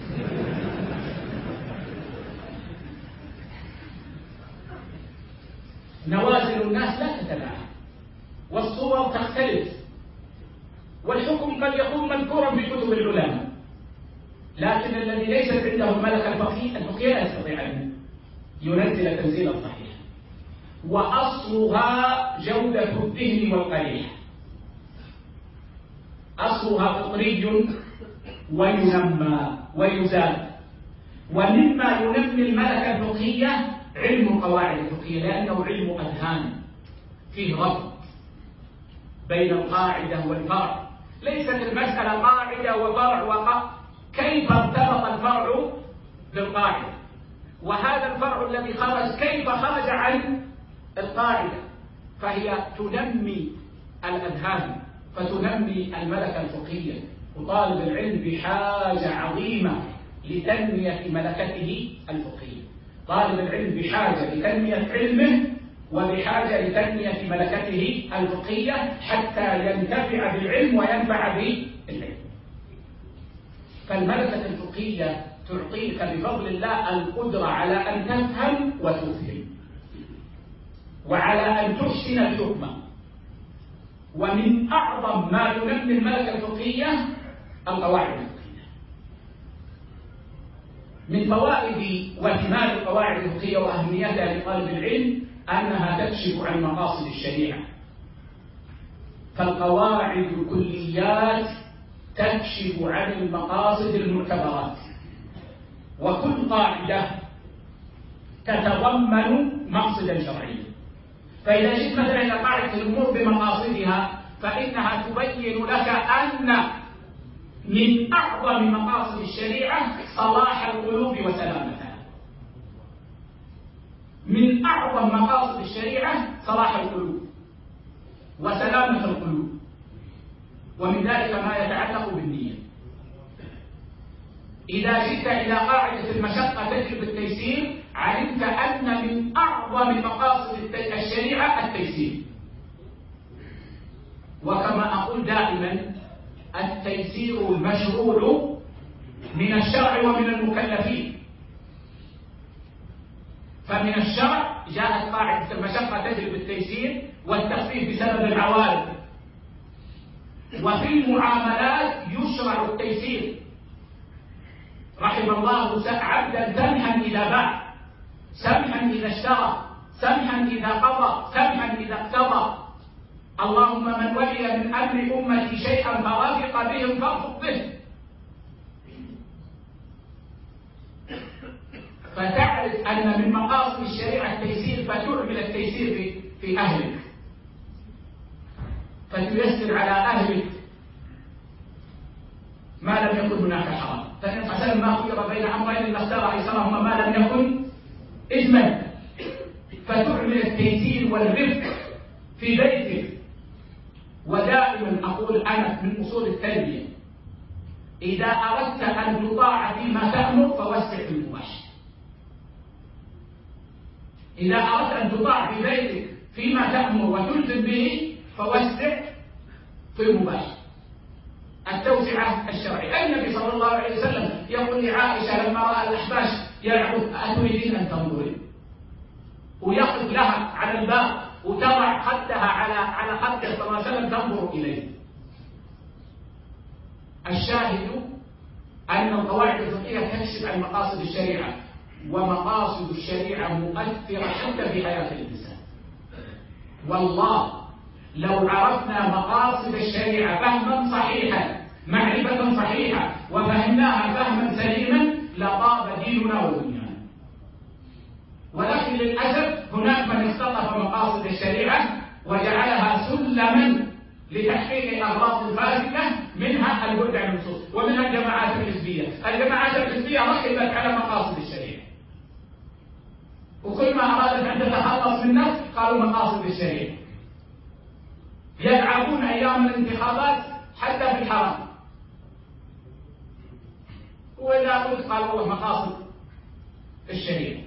نوازل الناس لا تتلاعب، والصور تختلف، والحكم قد يكون مذكورا في كتب العلماء، لكن الذي ليست عنده الملكة الفقهية لا يستطيع أن ينزل تنزيلا صحيحا. وأصلها جودة الذهن والقريحة، أصلها فطري وينمى ويزاد. ومما ينمي الملكة الفقهية علم القواعد الفقهية، لأنه علم أذهان فيه ربط بين القاعدة والفرع. ليست المسألة قاعدة وفرع وقع، كيف ارتبط الفرع بالقاعدة، وهذا الفرع الذي خرج كيف خرج عن القاعدة، فهي تنمي الأذهان فتنمي الملكة الفقهية. وطالب العلم بحاجة عظيمة لتنمية ملكته الفقهية. طالب العلم بحاجة لتنمية علمه وبحاجة لتنمية ملكته الفقهية حتى ينتفع بالعلم وينفع بالعلم. فالملكة الفقهية تعطيك بفضل الله القدرة على أن تفهم وتفهم، وعلى أن تحسن الحكم. ومن أعظم ما ينمي الملكة الفقهية القواعد الفقهية. من فوائد واهتمام القواعد الفقهية وأهميتها لطالب العلم أنها تكشف عن مقاصد الشريعة. فالقواعد الكليات تكشف عن المقاصد المعتبرات، وكل قاعدة تتضمن مقصدا شرعيا. فإذا جئت مثلا إلى قاعدة الأمور بمقاصدها فإنها تبين لك أن من أعظم مقاصد الشريعة صلاح القلوب وسلامتها. من أعظم مقاصد الشريعة صلاح القلوب وسلامة القلوب، ومن ذلك ما يتعلق بالنية. إذا جئت إلى قاعدة المشقة تجلب التيسير علمت أن من أعظم مقاصد الشريعة التيسير. وكما أقول دائما التيسير المشروع من الشرع ومن المكلفين. فمن الشرع جاءت قاعدة المشقة تجلب التيسير والتخفيف بسبب العوارض. وفي المعاملات يشرع التيسير. رحم الله عبدا سمحا إذا باع، سمحا إذا اشترى، سمحا إذا قضى، سمحا إذا اقتضى. اللهم من ولي من أمر أمتي شيئا فرافق بهم فارفق به. فتعرف أن من مقاصد الشريعة التيسير، فتعمل التيسير في, في أهلك، فتيسر على أهلك ما لم يكن هناك حرام. فإن حسن ما خير بين أمرين إلا اختار أيسرهما ما لم يكن إثما. فتعمل التيسير والرفق في بيتك. ودائما أقول أنا من أصول التربية، إذا أردت أن تطاع فيما تأمر فوسع في المباح. إذا أردت أن تطاع في بيتك فيما تأمر وتلزم به فوسع في المباح. التوسعة الشرعية. النبي صلى الله عليه وسلم يقول لعائشة لما رأى الأحباش يلعبون: أتريدين أن تنظرين؟ ويقف لها على الباب وتضع خدها على على خده صلى الله عليه وسلم تنظر إليه. الشاهد أن القواعد الفقهية تكشف عن مقاصد الشريعة، ومقاصد الشريعة مؤثرة حتى في حياة الإنسان. والله لو عرفنا مقاصد الشريعة فهما صحيحا، معرفة صحيحة، وفهمناها فهما سليما، لطاب ديننا ودنيانا. ولكن للأسف هناك من اختطف مقاصد الشريعة وجعلها سلما لتحقيق أغراض فاسدة، منها البعد عن النصوص، ومنها الجماعات الحزبية. الجماعات الحزبية ركبت على مقاصد الشريعة، وكل ما أرادت أن تتخلص منه قالوا مقاصد الشريعة. يلعبون أيام الانتخابات حتى في الحرم، وإذا قلت قال والله مقاصد الشريعة.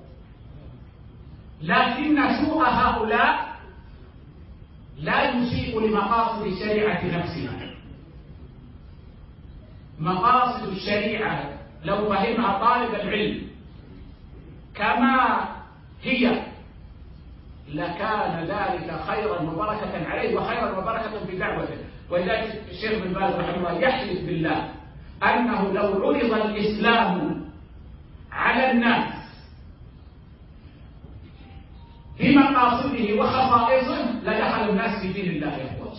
لكن سوء هؤلاء لا يسيء لمقاصد الشريعة نفسها. مقاصد الشريعة لو فهمها طالب العلم كما هي لكان ذلك خيرا وبركة عليه، وخيرا وبركة في دعوته. ولذلك الشيخ بن باز رحمه الله يحلف بالله أنه لو عرض الإسلام على الناس بمقاصده وخصائصه لدخل الناس في دين الله أفواجا.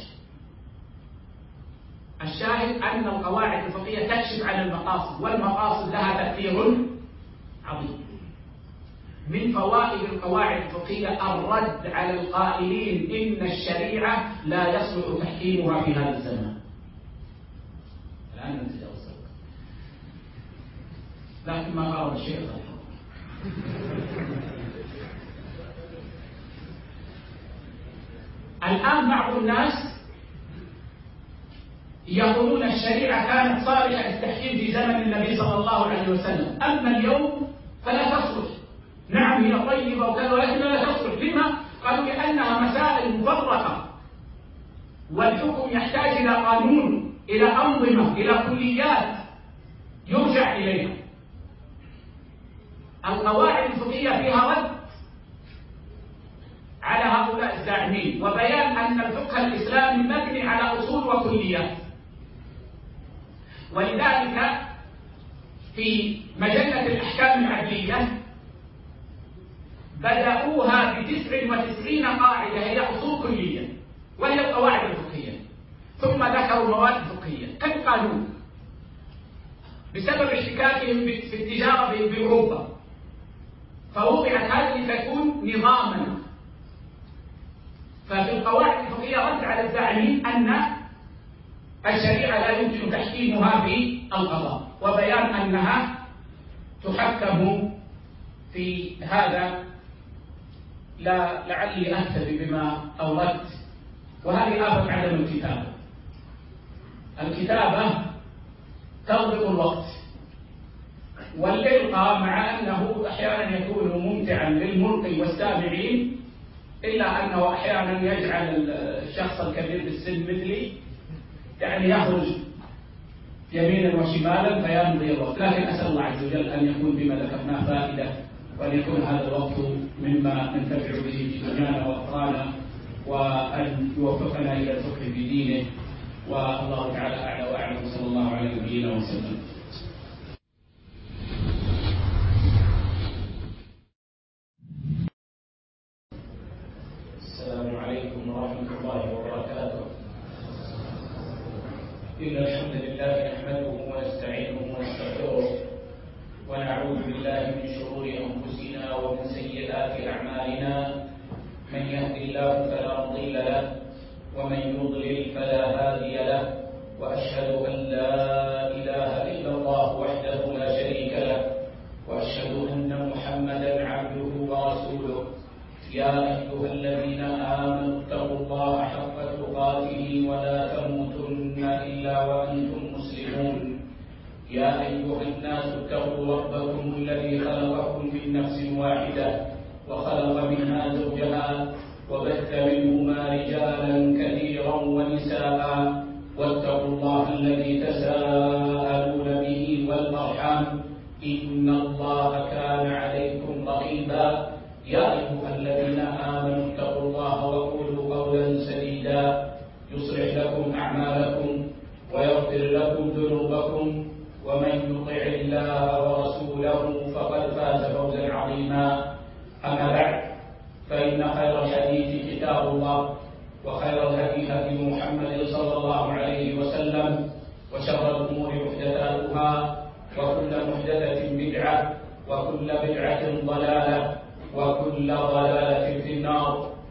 الشاهد أن القواعد الفقهية تكشف عن المقاصد، والمقاصد لها تأثير عظيم. من فوائد القواعد الفقهية الرد على القائلين إن الشريعة لا يصلح تحكيمها في هذا الزمان. الآن نتجاوز، لكن ما قال الشيخ الآن بعض الناس يقولون الشريعة كانت صالحة للتحكيم في زمن النبي صلى الله عليه وسلم، أما اليوم فلا تصلح. نعم هي طيبة وكذا، ولكن لا تصلح. لما؟ قالوا لأنها مسائل مفرقة، والحكم يحتاج إلى قانون، إلى أنظمة، إلى كليات يرجع إليها. القواعد الفقهية فيها رد على هؤلاء الزاعمين، وبيان أن الفقه الإسلامي مبني على أصول وكليات. ولذلك في مجلة الأحكام العدلية بدأوها بتسع وتسعين قاعدة هي أصول كلية وهي القواعد الفقهية، ثم ذكروا مواد فقهية كالقانون بسبب احتكاكهم في التجارة بأوروبا، فوضعت هذه لتكون نظاما. ففي القواعد الفقهية رد على الزاعمين أن الشريعة لا يمكن تحكيمها بالقضاء، وبيان أنها تحكم في هذا. لا لعلي أكتفي بما أوردت، وهذه آفة عدم الكتابة. الكتابة تضبط الوقت، والإلقاء مع أنه أحيانا يكون ممتعا للملقي والسامعين، إلا أنه أحيانا يجعل الشخص الكبير بالسن مثلي يعني يخرج يمينا وشمالا فيمضي الوقت. لكن أسأل الله عز وجل أن يكون بما ذكرناه فائدة، وأن يكون هذا الوقت مما ننتفع به في دنيانا وأخرانا، وأن يوفقنا إلى الفقه في دينه. والله تعالى أعلى وأعلم، صلى الله على نبينا وسلم. الله وبركاته. إن الحمد لله نحمده ونستعينه ونستغفره ونعوذ بالله من شرور أنفسنا ومن سيئات أعمالنا. من يهد الله فلا مضل له ومن يضلل فلا هادي له، وأشهد أن لا إله إلا الله وحده لا شريك له، وأشهد أن محمدا عبده ورسوله. يا أيها الذين آمنوا اتقوا الله حق تقاته ولا تموتن إلا وأنتم مسلمون. يا أيها الناس اتقوا ربكم الذي خلقكم من نفس واحدة وخلق منها زوجها وبث منهما رجالا كثيرا ونساء، واتقوا الله الذي تساءلون به والأرحام إن الله كان عليكم رقيبا. يا أيها الذين آمنوا اتقوا الله وقولوا قولا سديدا يصلح لكم أعمالكم ويغفر لكم ذنوبكم، ومن يطع الله ورسوله فقد فاز فوزا عظيما. أما بعد، فإن خير الحديث كتاب الله، وخير الهدي هدي محمد صلى الله عليه وسلم، وشر الأمور محدثاتها، وكل محدثة بدعة، وكل بدعة ضلالة، وكل ضلالة في النار.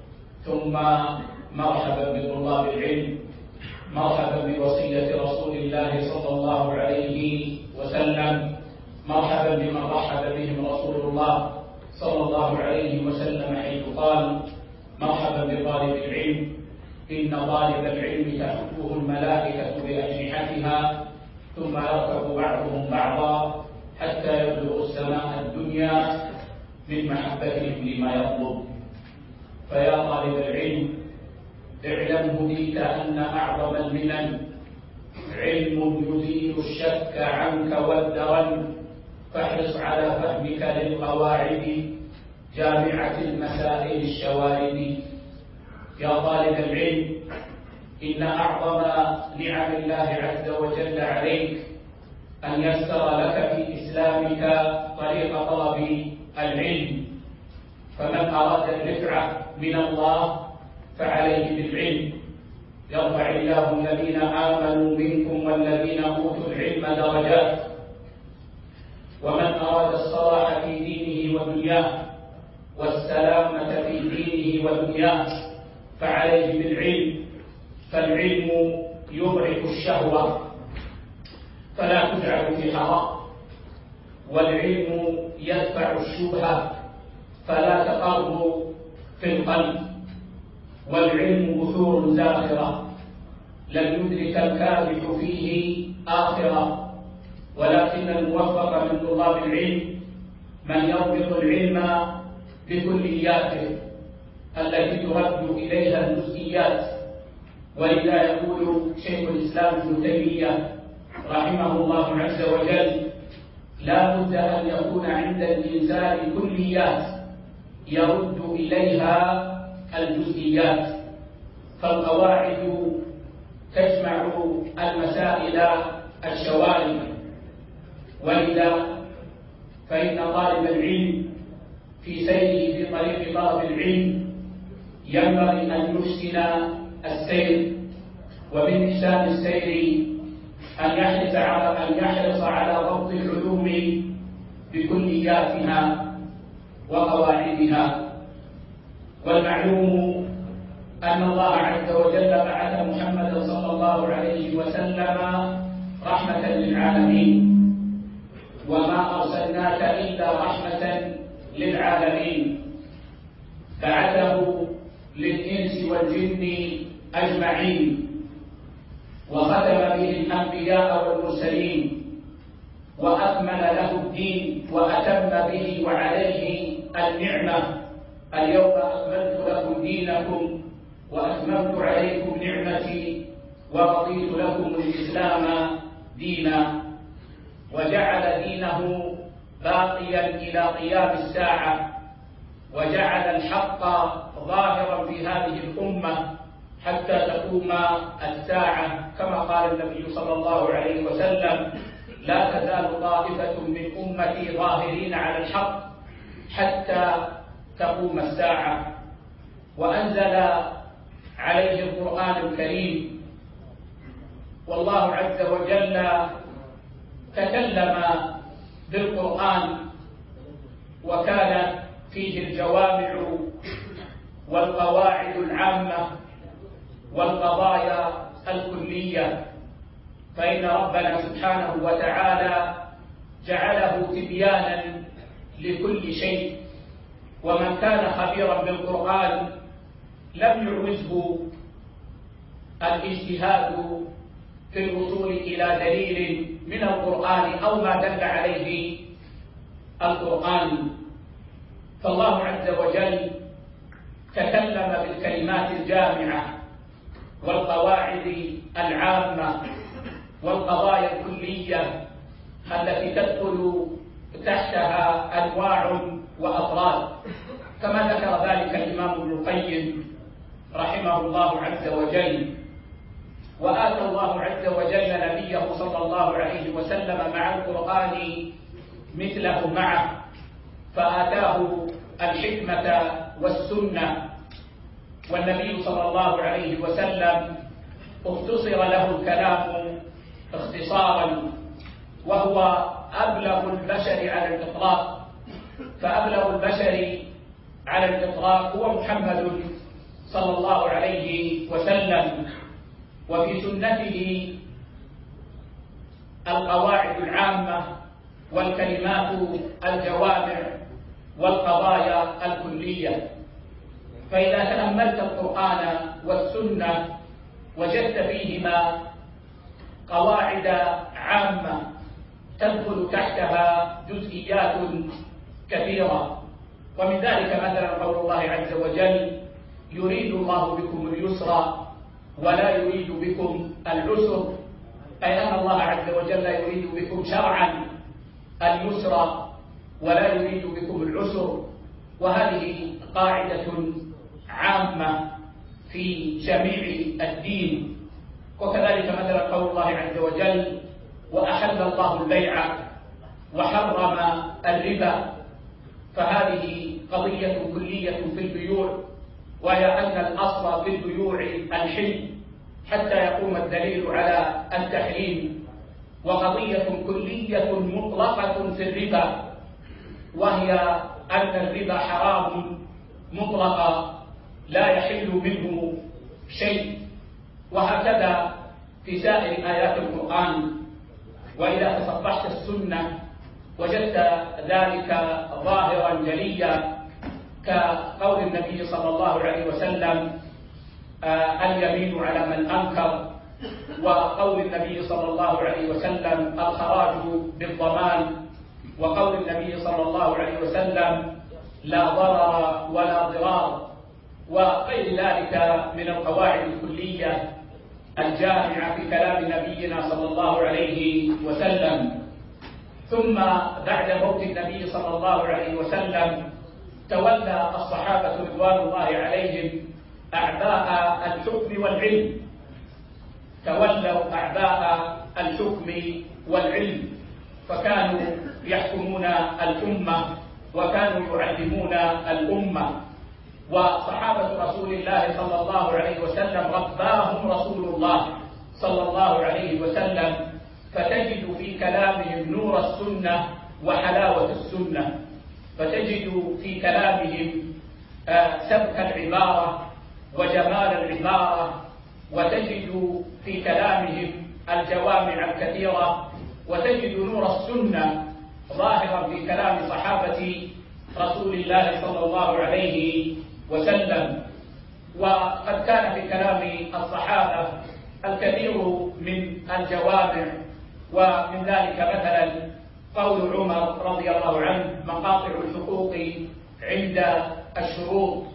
ثم مرحبا بطلاب العلم، مرحبا بوصية رسول الله صلى الله عليه وسلم، مرحبا بمن رحب بهم رسول الله صلى الله عليه وسلم حيث قال: مرحبا بطالب العلم، إن طالب العلم تحفه الملائكة بأجنحتها ثم يركب بعضهم بعضا حتى يبلغ السماء الدنيا من محبتهم لما يطلب. فيا طالب العلم، اعلم هديت أن أعظم المنن علم يزيل الشك عنك والدرن، فاحرص على فهمك للقواعد جامعة المسائل الشوارد. يا طالب العلم، إن أعظم نعم الله عز وجل عليك أن يسر لك في إسلامك طريق طلب العلم. فمن أراد الرفعة من الله فعليه بالعلم. يرفع الله الذين آمنوا منكم والذين أوتوا العلم درجات. ومن أراد الصلاح في دينه ودنياه والسلامة في دينه ودنياه فعليه بالعلم. فالعلم يضعف الشهوة فلا تجعل في حرام، والعلم يدفع الشبهة فلا تقر في القلب، والعلم بثور زاخرة لم يدرك الكادح فيه آخرة. ولكن الموفق من طلاب العلم من يربط العلم بكلياته التي ترد إليها الجزئيات. ولذا يقول شيخ الإسلام ابن تيمية رحمه الله عز وجل: لا بد أن يكون عند الإنسان كليات يرد إليها الجزئيات. فالقواعد تجمع المسائل الشوارد. ولذا فإن طالب العلم في سيره في طريق طلب العلم ينبغي أن يحسن السير، ومن إحسان السير أن يحرص على أن يحرص على ضبط العلوم بكلياتها وقواعدها. والمعلوم أن الله عز وجل بعث محمدا صلى الله عليه وسلم رحمة للعالمين، وما أرسلناك إلا رحمة للعالمين. بعثه للإنس والجن أجمعين، وختم به الأنبياء والمرسلين، وأكمل له الدين وأتم به وعليه النعمة. اليوم أكملت لكم دينكم وأتممت عليكم نعمتي ورضيت لكم الإسلام دينا. وجعل دينه باقيا إلى قيام الساعة، وجعل الحق ظاهرا في هذه الأمة حتى تقوم الساعة، كما قال النبي صلى الله عليه وسلم: لا تزال طائفة من أمتي ظاهرين على الحق حتى تقوم الساعة. وأنزل عليه القرآن الكريم. والله عز وجل تكلم بالقرآن وكانت فيه الجوامع والقواعد العامة والقضايا الكلية، فإن ربنا سبحانه وتعالى جعله تبيانا لكل شيء، ومن كان خبيرا بالقرآن لم يعوزه الاجتهاد في الوصول إلى دليل من القرآن أو ما دل عليه القرآن. فالله عز وجل تكلم بالكلمات الجامعة والقواعد العامة والقضايا الكلية التي تدخل تحتها أنواع وأفراد، كما ذكر ذلك الإمام ابن القيم رحمه الله عز وجل. وآتى الله عز وجل نبيه صلى الله عليه وسلم مع القرآن مثله معه، فآتاه الحكمة والسنة، والنبي صلى الله عليه وسلم اختصر له الكلام اختصارا، وهو أبلغ البشر على الإطلاق، فأبلغ البشر على الإطلاق هو محمد صلى الله عليه وسلم، وفي سنته القواعد العامة والكلمات الجوامع والقضايا الكلية. فإذا تأملت القرآن والسنة وجدت فيهما قواعد عامة تدخل تحتها جزئيات كثيرة، ومن ذلك مثلا قول الله عز وجل: يريد الله بكم اليسر ولا يريد بكم العسر، أي أن الله عز وجل يريد بكم شرعا اليسر ولا يريد بكم العسر، وهذه قاعدة عامة في جميع الدين. وكذلك مثلا قول الله عز وجل: وأحل الله البيع وحرم الربا، فهذه قضية كلية في البيوع، وهي أن الأصل في البيوع الحل حتى يقوم الدليل على التحريم، وقضية كلية مطلقة في الربا، وهي أن الربا حرام مطلقا لا يحل منه شيء، وهكذا في سائر آيات القرآن. وإذا تصفحت السنة وجدت ذلك ظاهرا جليا، كقول النبي صلى الله عليه وسلم: آه اليمين على من أنكر، وقول النبي صلى الله عليه وسلم: الخراج بالضمان، وقول النبي صلى الله عليه وسلم: لا ضرر ولا ضرار، وغير ذلك من القواعد الكلية الجامعة في كلام نبينا صلى الله عليه وسلم. ثم بعد موت النبي صلى الله عليه وسلم تولى الصحابة رضوان الله عليهم أعباء الحكم والعلم، تولوا أعباء الحكم والعلم، فكانوا يحكمون الأمة وكانوا يعلمون الأمة. وصحابة رسول الله صلى الله عليه وسلم رباهم رسول الله صلى الله عليه وسلم، فتجد في كلامهم نور السنة وحلاوة السنة، فتجد في كلامهم سبك العبارة وجمال العبارة، وتجد في كلامهم الجوامع الكثيرة، وتجد نور السنة ظاهرا في كلام صحابة رسول الله صلى الله عليه وسلم. وقد كان في كلام الصحابة الكثير من الجوامع، ومن ذلك مثلا قول عمر رضي الله عنه: مقاطع الحقوق عند الشروط.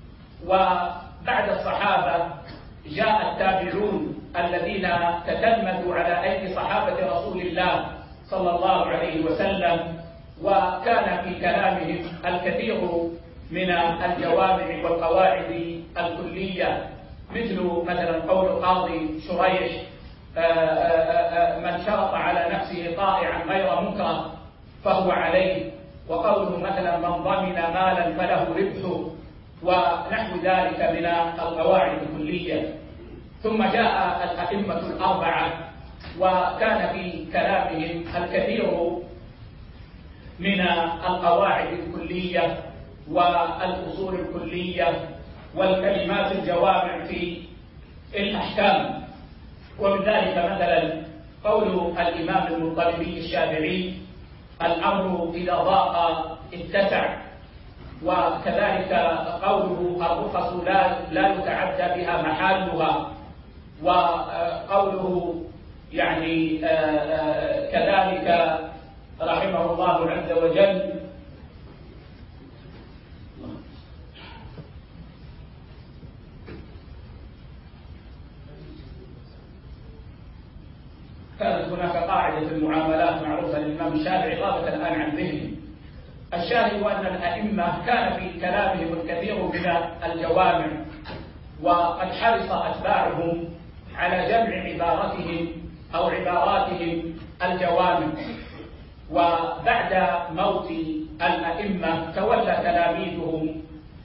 وبعد الصحابة جاء التابعون الذين تتلمذوا على أيدي صحابة رسول الله صلى الله عليه وسلم، وكان في كلامهم الكثير من الجوامع والقواعد الكلية، مثل مثلا قول قاضي شريح: من شرط على نفسه طائعا غير مكره فهو عليه، وقوله مثلا: من ضمن مالا فله ربحه، ونحو ذلك من القواعد الكلية. ثم جاء الأئمة الأربعة وكان في كلامهم الكثير من القواعد الكلية والأصول الكلية والكلمات الجوامع في الأحكام. ومن ذلك مثلا قول الإمام المطلبي الشافعي: الأمر إذا ضاق اتسع. وكذلك قوله: الرخص لا لا يتعدى بها محالها. وقوله يعني كذلك رحمه الله عز وجل: كانت هناك قاعدة في المعاملات معروفة للإمام الشافعي غابت الآن عن ذهني. الشاهد أن الأئمة كان في كلامهم الكثير من الجوامع، وقد حرص أتباعهم على جمع عبارتهم أو عباراتهم الجوامع. وبعد موت الأئمة تولى تلاميذهم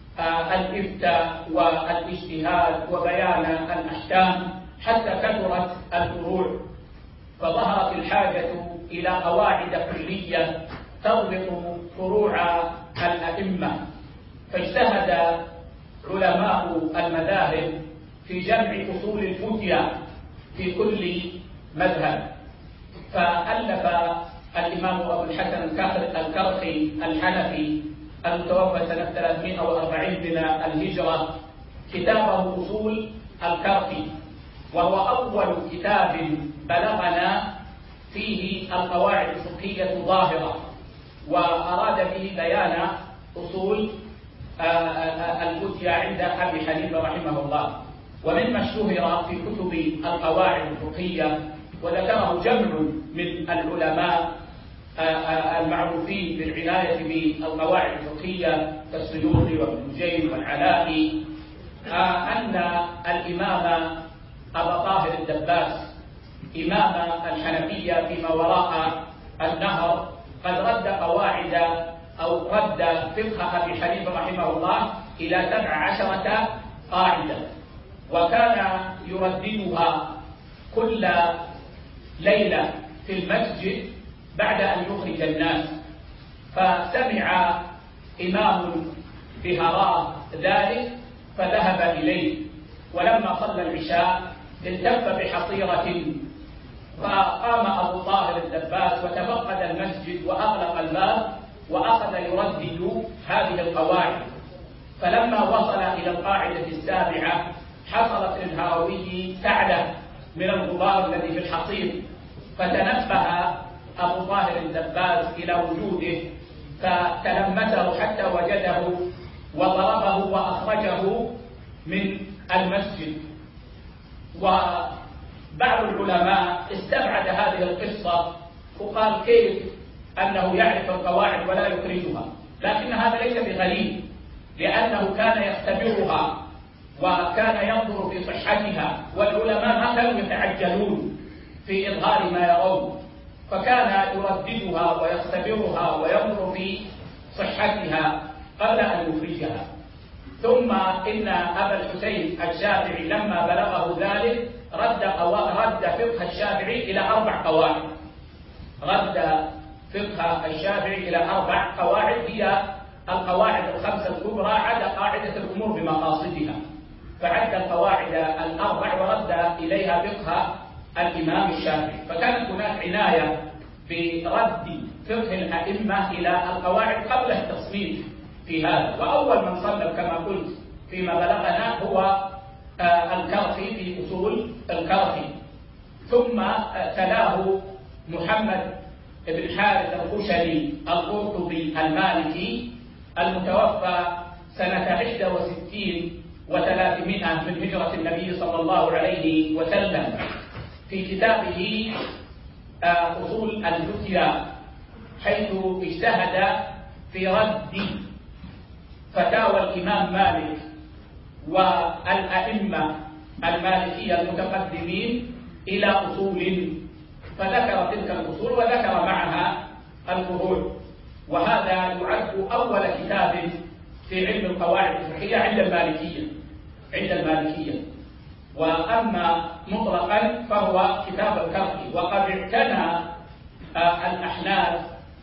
الإفتاء والاجتهاد وبيان الأحكام حتى كثرت الفروع، فظهرت الحاجة إلى قواعد كلية تضبط فروع الأئمة. فاجتهد علماء المذاهب في جمع أصول الفتيا في كل مذهب، فألف الإمام أبو الحسن الكرخي الحنفي المتوفى سنة ثلاثمائة وأربعين من الهجرة كتابه أصول الكرخي، وهو أول كتاب بلغنا فيه القواعد الفقهية الظاهرة، وأراد به بيان أصول الفتيا عند أبي حنيفة رحمه الله. وممن اشتهر في كتب القواعد الفقهية وذكره جمع من العلماء المعروفين بالعناية بالقواعد الفقهية كالسيوطي وابن نجيم والعلائي أن الإمام أبا طاهر الدباس إمام الحنفية فيما وراء النهر قد رد قواعد أو رد فقه أبي حنيفة رحمه الله إلى سبع عشرة قاعدة، وكان يرددها كل ليلة في المسجد بعد أن يخرج الناس. فسمع إمام بهراء ذلك فذهب إليه، ولما صلى العشاء التف بحصيرة، فقام أبو طاهر الدباس وتفقد المسجد وأغلق الباب وأخذ يردد هذه القواعد. فلما وصل إلى القاعدة السابعة حصلت للهروي سعلة من الغبار الذي في الحصير، فتنبه أبو طاهر الدباس إلى وجوده فتلمسه حتى وجده وضربه وأخرجه من المسجد. وبعض العلماء استبعد هذه القصة وقال: كيف أنه يعرف القواعد ولا يخرجها؟ لكن هذا ليس بغريب، لأنه كان يختبرها وكان ينظر في صحتها، والعلماء ما كانوا يتعجلون في إظهار ما يرون، فكان يرددها ويختبرها وينظر في صحتها قبل أن يخرجها. ثم إن أبا الحسين الشافعي لما بلغه ذلك رد, رد فقه الشافعي إلى أربع قواعد رد فقه الشافعي إلى أربع قواعد هي القواعد الخمسة الكبرى عدا قاعدة الأمور بمقاصدها، فعد القواعد الأربع ورد إليها فقه الإمام الشافعي. فكانت هناك عناية برد فقه الأئمة إلى القواعد قبل التصنيف في هذا. وأول من صنف كما قلت فيما بلغنا هو الكرخي في أصول الكرخي، ثم تلاه محمد بن حارث الخشني القرطبي المالكي المتوفى سنة إحدى وستين وثلاثمائة من هجرة النبي صلى الله عليه وسلم في كتابه أصول الفتيا، حيث اجتهد في رد فتاوى الإمام مالك والأئمة المالكية المتقدمين إلى أصول، فذكر تلك الأصول وذكر معها الفروع. وهذا يعد أول كتاب في علم القواعد الفقهية عند المالكية عند المالكية وأما مطلقا فهو كتاب الكرخي. وقد اعتنى الأحناف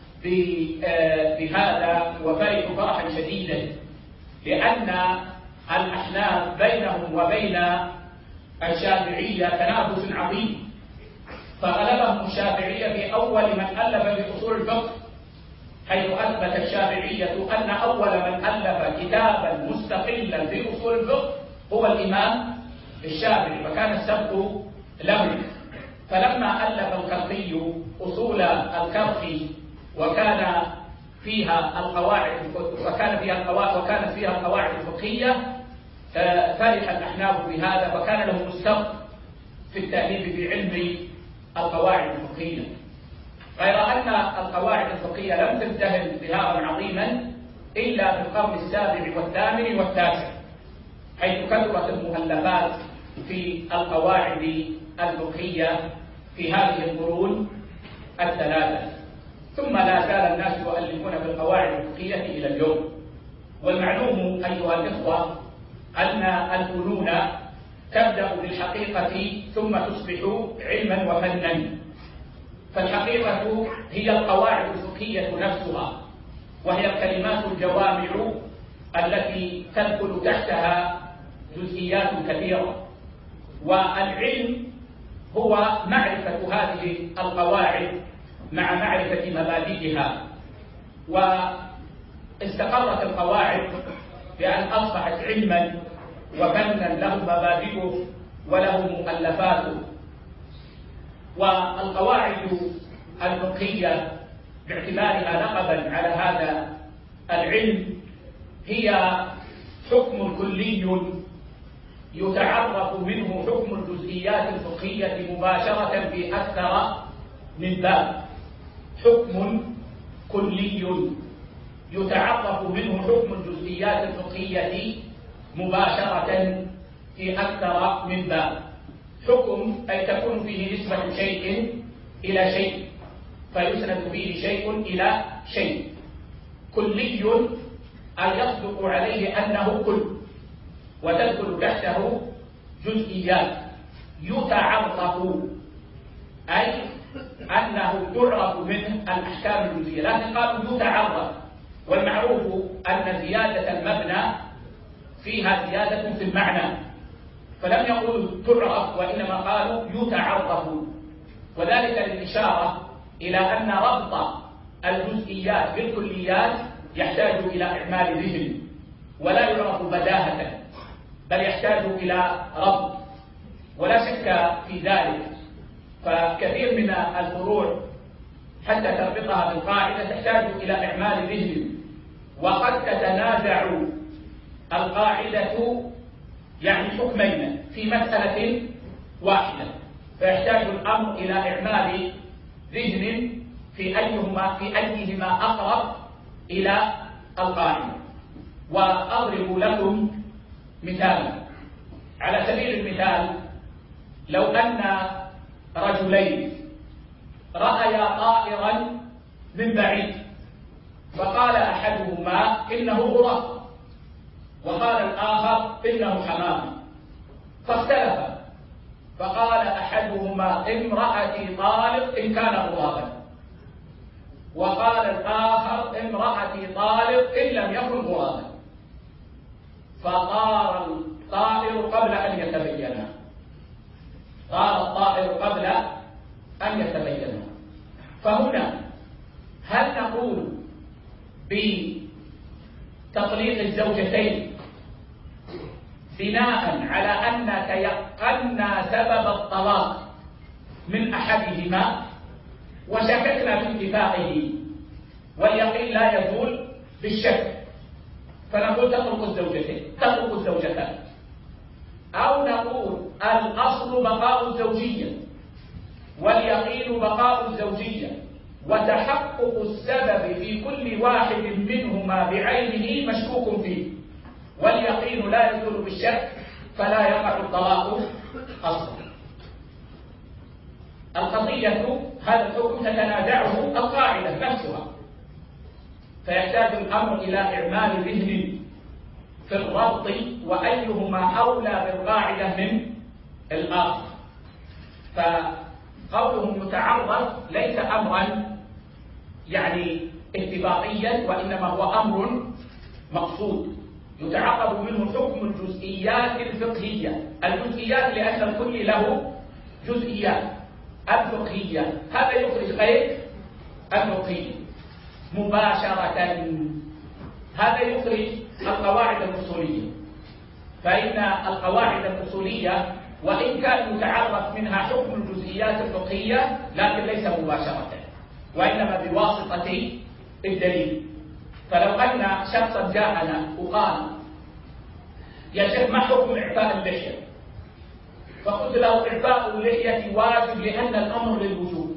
بهذا وفرحوا فرحا شديدا، لأن الأحناف بينهم وبين الشافعية تنافس عظيم، فغلبهم الشافعية في أول من ألف في أصول الفقه، حيث أثبت الشافعية أن أول من ألف كتابا مستقلا في أصول الفقه هو الإمام الشافعي، فكان السبق له. فلما ألف الكرخي أصول الكرخي وكان فيها القواعد وكان فيها القواعد وكانت فيها القواعد الفقهية، فرح الأحناف بهذا، فكان لهم السبق في التأليف بعلم القواعد الفقهية. غير أن القواعد الفقهية لم تزدهر ازدهارا عظيما إلا في القرن السابع والثامن والتاسع، حيث كثرت المؤلفات في القواعد الفقهية في هذه القرون الثلاثة، ثم لا زال الناس يؤلفون في القواعد الفقهية إلى اليوم. والمعلوم أيها الإخوة أن الفنون تبدأ بالحقيقة ثم تصبح علما وفنا، فالحقيقة هي القواعد الفقهية نفسها، وهي الكلمات الجوامع التي تدخل تحتها جزئيات كثيرة، والعلم هو معرفة هذه القواعد مع معرفة مبادئها. واستقرت القواعد بأن أصبحت علما وفنا له مبادئه وله مؤلفاته. والقواعد الفقهية باعتبارها لقبا على هذا العلم هي حكم كلي يتعرف منه حكم الجزئيات الفقهية مباشرة في أكثر من باب. حكم كلي يتعرف منه حكم الجزئيات الفقهية مباشرة في أكثر من باب. حكم أي تكون فيه نسبة شيء إلى شيء، فيسند فيه شيء إلى شيء. كلي أي يصدق عليه أنه كل، وتدخل تحته جزئيات. يتعرف أي أنه يعرف منه الأحكام الجزئية، لكن قالوا يتعرف، والمعروف أن زيادة المبنى فيها زيادة في المعنى، فلم يقولوا تعرف وإنما قالوا يتعرف، وذلك للإشارة إلى أن ربط الجزئيات بالكليات يحتاج إلى إعمال ذهن، ولا يعرف بداهة، بل يحتاج إلى ربط، ولا شك في ذلك. فكثير من الفروع حتى تربطها بالقاعدة تحتاج إلى إعمال ذهن، وقد تتنازع القاعدة يعني حكمين في مسألة واحدة، فيحتاج الأمر إلى إعمال ذهن في أيهما في أيهما أقرب إلى القاعدة. وأضرب لكم مثال على سبيل المثال: لو أن رجلين رأيا طائرا من بعيد، فقال أحدهما إنه غراب، وقال الآخر إنه حمام، فاختلفا، فقال أحدهما امرأتي طالق إن كان غرابا، وقال الآخر امرأتي طالق إن لم يكن غرابا، فطار الطائر قبل أن يتبين طار الطائر قبل أن يتبين. فهنا هل نقول بتطليق الزوجتين بناء على أن تيقنا سبب الطلاق من أحدهما وشككنا في اتفاقه، واليقين لا يزول بالشك، فنقول تطلق الزوجتين تطلق الزوجتان؟ أو نقول الأصل بقاء الزوجية واليقين بقاء الزوجية، وتحقق السبب في كل واحد منهما بعينه مشكوك فيه، واليقين لا يزول بالشك، فلا يقع الطلاق أصلا. القضية هذا الحكم تتنازعه القاعدة نفسها، فيحتاج الأمر إلى إعمال ذهن في الربط وأيهما أولى بالقاعدة من الآخر. فقولهم يتعرض ليس أمرا يعني اتفاقيا، وإنما هو أمر مقصود يتعقب منه حكم الجزئيات الفقهية. الجزئيات لأن الكل له جزئيات. الفقهية هذا يخرج غير الفقهية مباشرة، هذا يخرج القواعد الأصولية. فإن القواعد الأصولية وإن كان يتعرف منها حكم الجزئيات الفقهية لكن ليس مباشرة، وإنما بواسطة الدليل. فلو أن شخصا جاءنا وقال يا شيخ ما حكم إعفاء اللحية؟ فقلت له إعفاء اللحية واجب لأن الأمر للوجوب.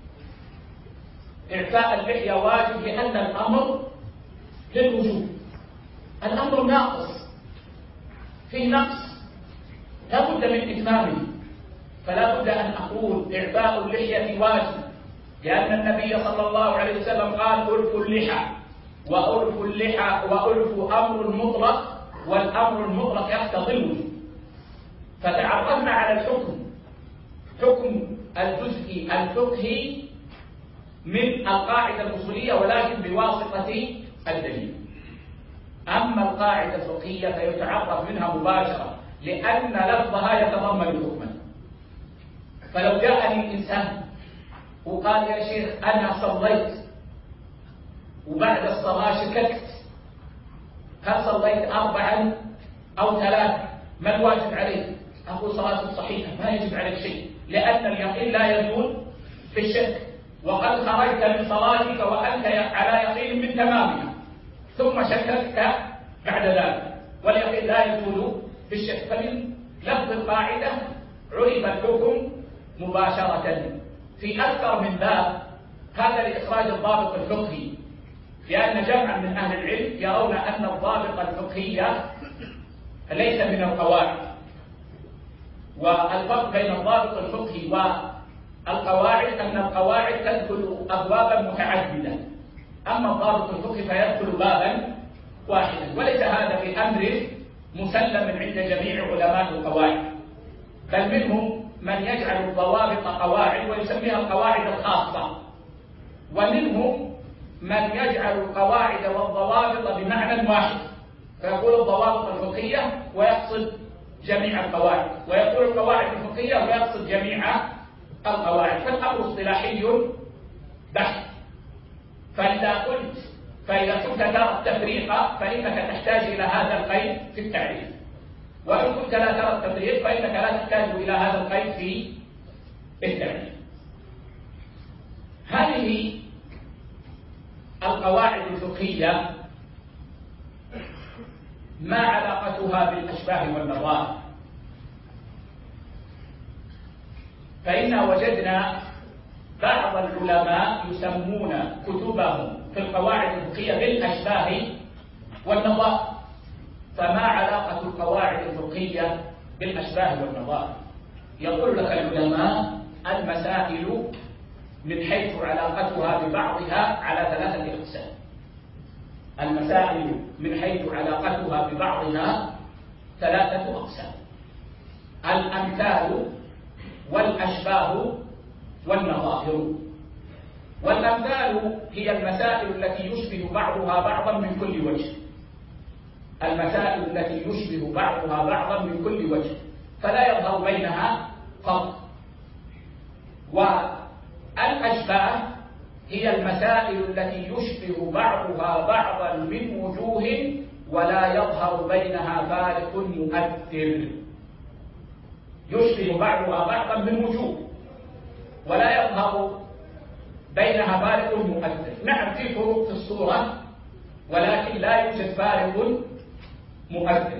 إعفاء اللحية واجب لأن الأمر للوجوب. الأمر ناقص، في نقص لا بد من إتمامه، فلا بد أن أقول إعفاء اللحية واجب لأن النبي صلى الله عليه وسلم قال ألف اللحى، وألف اللحى وألف أمر مطلق، والأمر المطلق يقتضي الوجوب. فتعرفنا على الحكم، حكم الجزء الفقهي من القاعدة الأصولية ولكن بواسطة الدليل. أما القاعدة الفقهية فيتعرف منها مباشرة لأن لفظها يتضمن حكما. فلو جاءني إنسان وقال يا شيخ أنا صليت وبعد الصلاة شككت هل صليت أربعا أو ثلاثة ما الواجب عليك؟ أقول صلاة صحيحة ما يجب عليك شيء، لأن اليقين لا يزول في الشك، وقد خرجت من صلاتك وأنت على يقين من تمامها ثم شككت بعد ذلك، واليقين لا يزول في الشك. فمن لفظ القاعدة عرف الحكم مباشرة. في أكثر من باب هذا لإخراج الضابط الفقهي، لأن جمعا من أهل العلم يرون أن الضابط الفقهي ليس من القواعد، والفرق بين الضابط الفقهي والقواعد أن القواعد تدخل أبوابا متعددة، أما الضابط الفقهي فيدخل بابا واحدا. وليس هذا بأمر مسلم عند جميع علماء القواعد، بل منهم من يجعل الضوابط قواعد ويسميها القواعد الخاصة، ومنهم من يجعل القواعد والضوابط بمعنى واحد، فيقول الضوابط الفقهية ويقصد جميع القواعد، ويقول القواعد الفقهية ويقصد جميع القواعد. فالأمر اصطلاحي بحت. فإذا قلت فإذا كنت ترى التفريق فإنك تحتاج إلى هذا القيد في التعريف، وإن كنت لا ترى التفريق فإنك لا تحتاج إلى هذا القيد في التعريف. هذه القواعد الفقهية ما علاقتها بالأشباه والنظائر؟ فإنا وجدنا بعض العلماء يسمون كتبهم في القواعد الفقهية بالأشباه والنظائر. فما علاقة القواعد الفقهية بالأشباه والنظائر؟ يقول لك العلماء المسائل من حيث علاقتها ببعضها على ثلاثة أقسام. المسائل من حيث علاقتها ببعضها ثلاثة أقسام: الأمثال والأشباه والنظائر. والأمثال هي المسائل التي يشبه بعضها بعضا من كل وجه، المسائل التي يشبه بعضها بعضا من كل وجه فلا يظهر بينها فرق. والأشباه هي المسائل التي يشبه بعضها بعضا من وجوه ولا يظهر بينها فارق مؤثر. يشبه بعضها بعضا من وجوه ولا يظهر بينها فارق مؤثر. نعم في فروق في الصورة ولكن لا يوجد فارق مؤثر.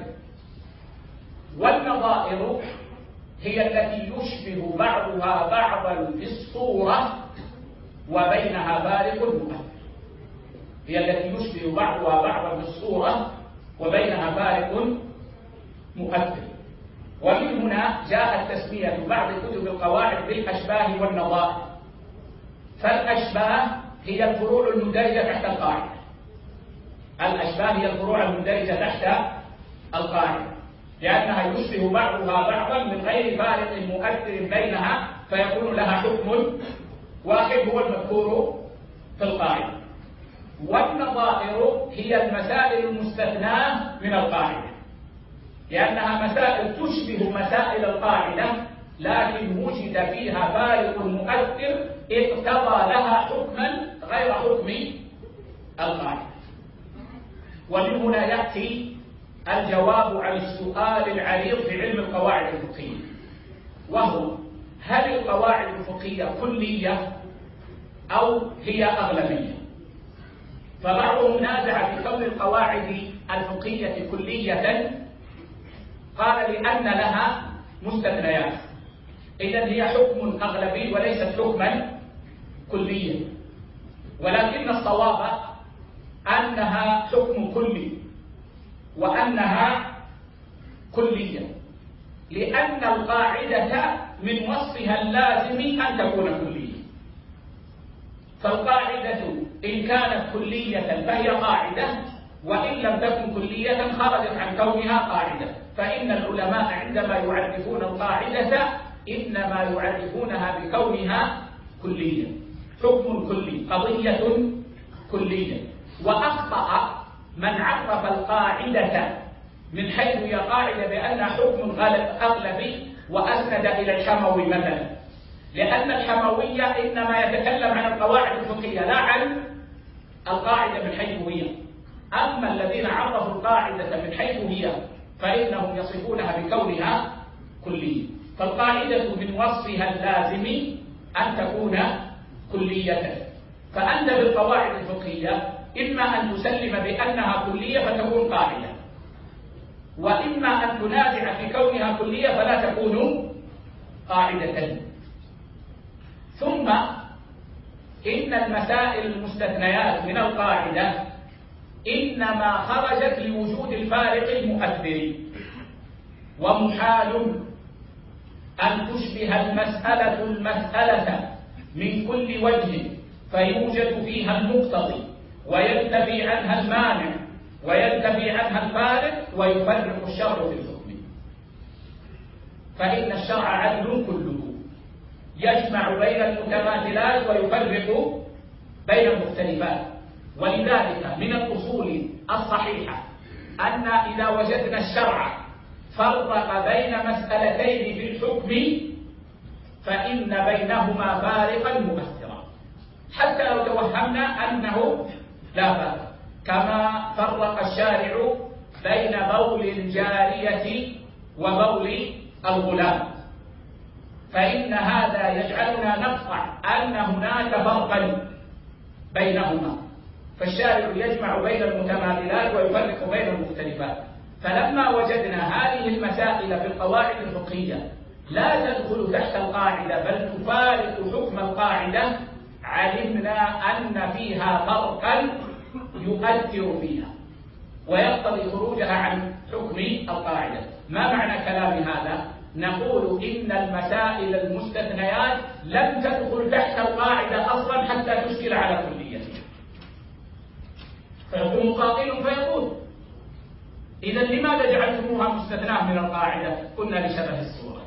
والنظائر هي التي يشبه بعضها بعضا في الصورة وبينها فارق مؤثر. هي التي يشبه بعضها بعضا في الصورة وبينها فارق مؤثر. ومن هنا جاءت تسمية بعض كتب القواعد بالأشباه والنظائر. فالأشباه هي الفروع المندرجة تحت القاعدة. الأشباه هي الفروع المندرجة تحت القاعدة، لأنها يشبه بعضها بعضا من غير فارق مؤثر بينها، فيكون لها حكم واحد هو المذكور في القاعدة. والنظائر هي المسائل المستثناة من القاعدة، لأنها مسائل تشبه مسائل القاعدة لكن وجد فيها فارق مؤثر اقتضى لها حكما غير حكم القاعدة. ومن هنا يأتي الجواب عن السؤال العريض في علم القواعد الفقهية، وهو: هل القواعد الفقهية كلية أو هي أغلبية؟ فبعضهم نازع في كون القواعد الفقهية كلية، قال لأن لها مستثنيات، إذن هي حكم أغلبي وليست حكما كليا. ولكن الصواب أنها حكم كلي وأنها كلية، لأن القاعدة من وصفها اللازم أن تكون كلية. فالقاعدة إن كانت كلية فهي قاعدة، وإن لم تكن كلية خرجت عن كونها قاعدة. فإن العلماء عندما يعرفون القاعدة إنما يعرفونها بكونها كلية، حكم كلي، قضية كلية. وأخطأ من عرف القاعدة من حيث هي قاعدة بأنها حكم أغلبي وأسند إلى الحموي مثلا، لأن الحموية إنما يتكلم عن القواعد الفقهية لا عن القاعدة من حيث هي. أما الذين عرفوا القاعدة من حيث هي فإنهم يصفونها بكونها كلية. فالقاعدة من وصفها اللازم أن تكون كلية. فأنت بالقواعد الفقهية إما أن تسلم بأنها كلية فتكون قاعدة، وإما أن تنازع في كونها كلية فلا تكون قاعدة. ثم إن المسائل المستثنيات من القاعدة إنما خرجت لوجود الفارق المؤثر، ومحال أن تشبه المسألة المسألة من كل وجه فيوجد فيها المقتضي وينتفي عنها المانع وينتفي عنها الفارق ويفرق الشرع في الحكم. فإن الشرع عدل كله يجمع بين المتماثلات ويفرق بين المختلفات. ولذلك من الأصول الصحيحة أن إذا وجدنا الشرع فرق بين مسألتين في الحكم فإن بينهما فارقا مؤثرا، حتى لو توهمنا أنه لا فارق، كما فرق الشارع بين بول الجارية وبول الغلام، فإن هذا يجعلنا نقطع أن هناك فرقا بينهما. فالشارع يجمع بين المتماثلات ويفرق بين المختلفات. فلما وجدنا هذه المسائل في القواعد الفقهية لا تدخل تحت القاعدة بل تفارق حكم القاعدة، علمنا أن فيها فرقا يؤثر فيها ويقتضي خروجها عن حكم القاعدة. ما معنى كلام هذا؟ نقول إن المسائل المستثنيات لم تدخل تحت القاعدة أصلا حتى تشكل على كليتها. فيقوم قائل فيقول: إذا لماذا جعلتموها مستثناة من القاعدة؟ قلنا: لشبه الصورة.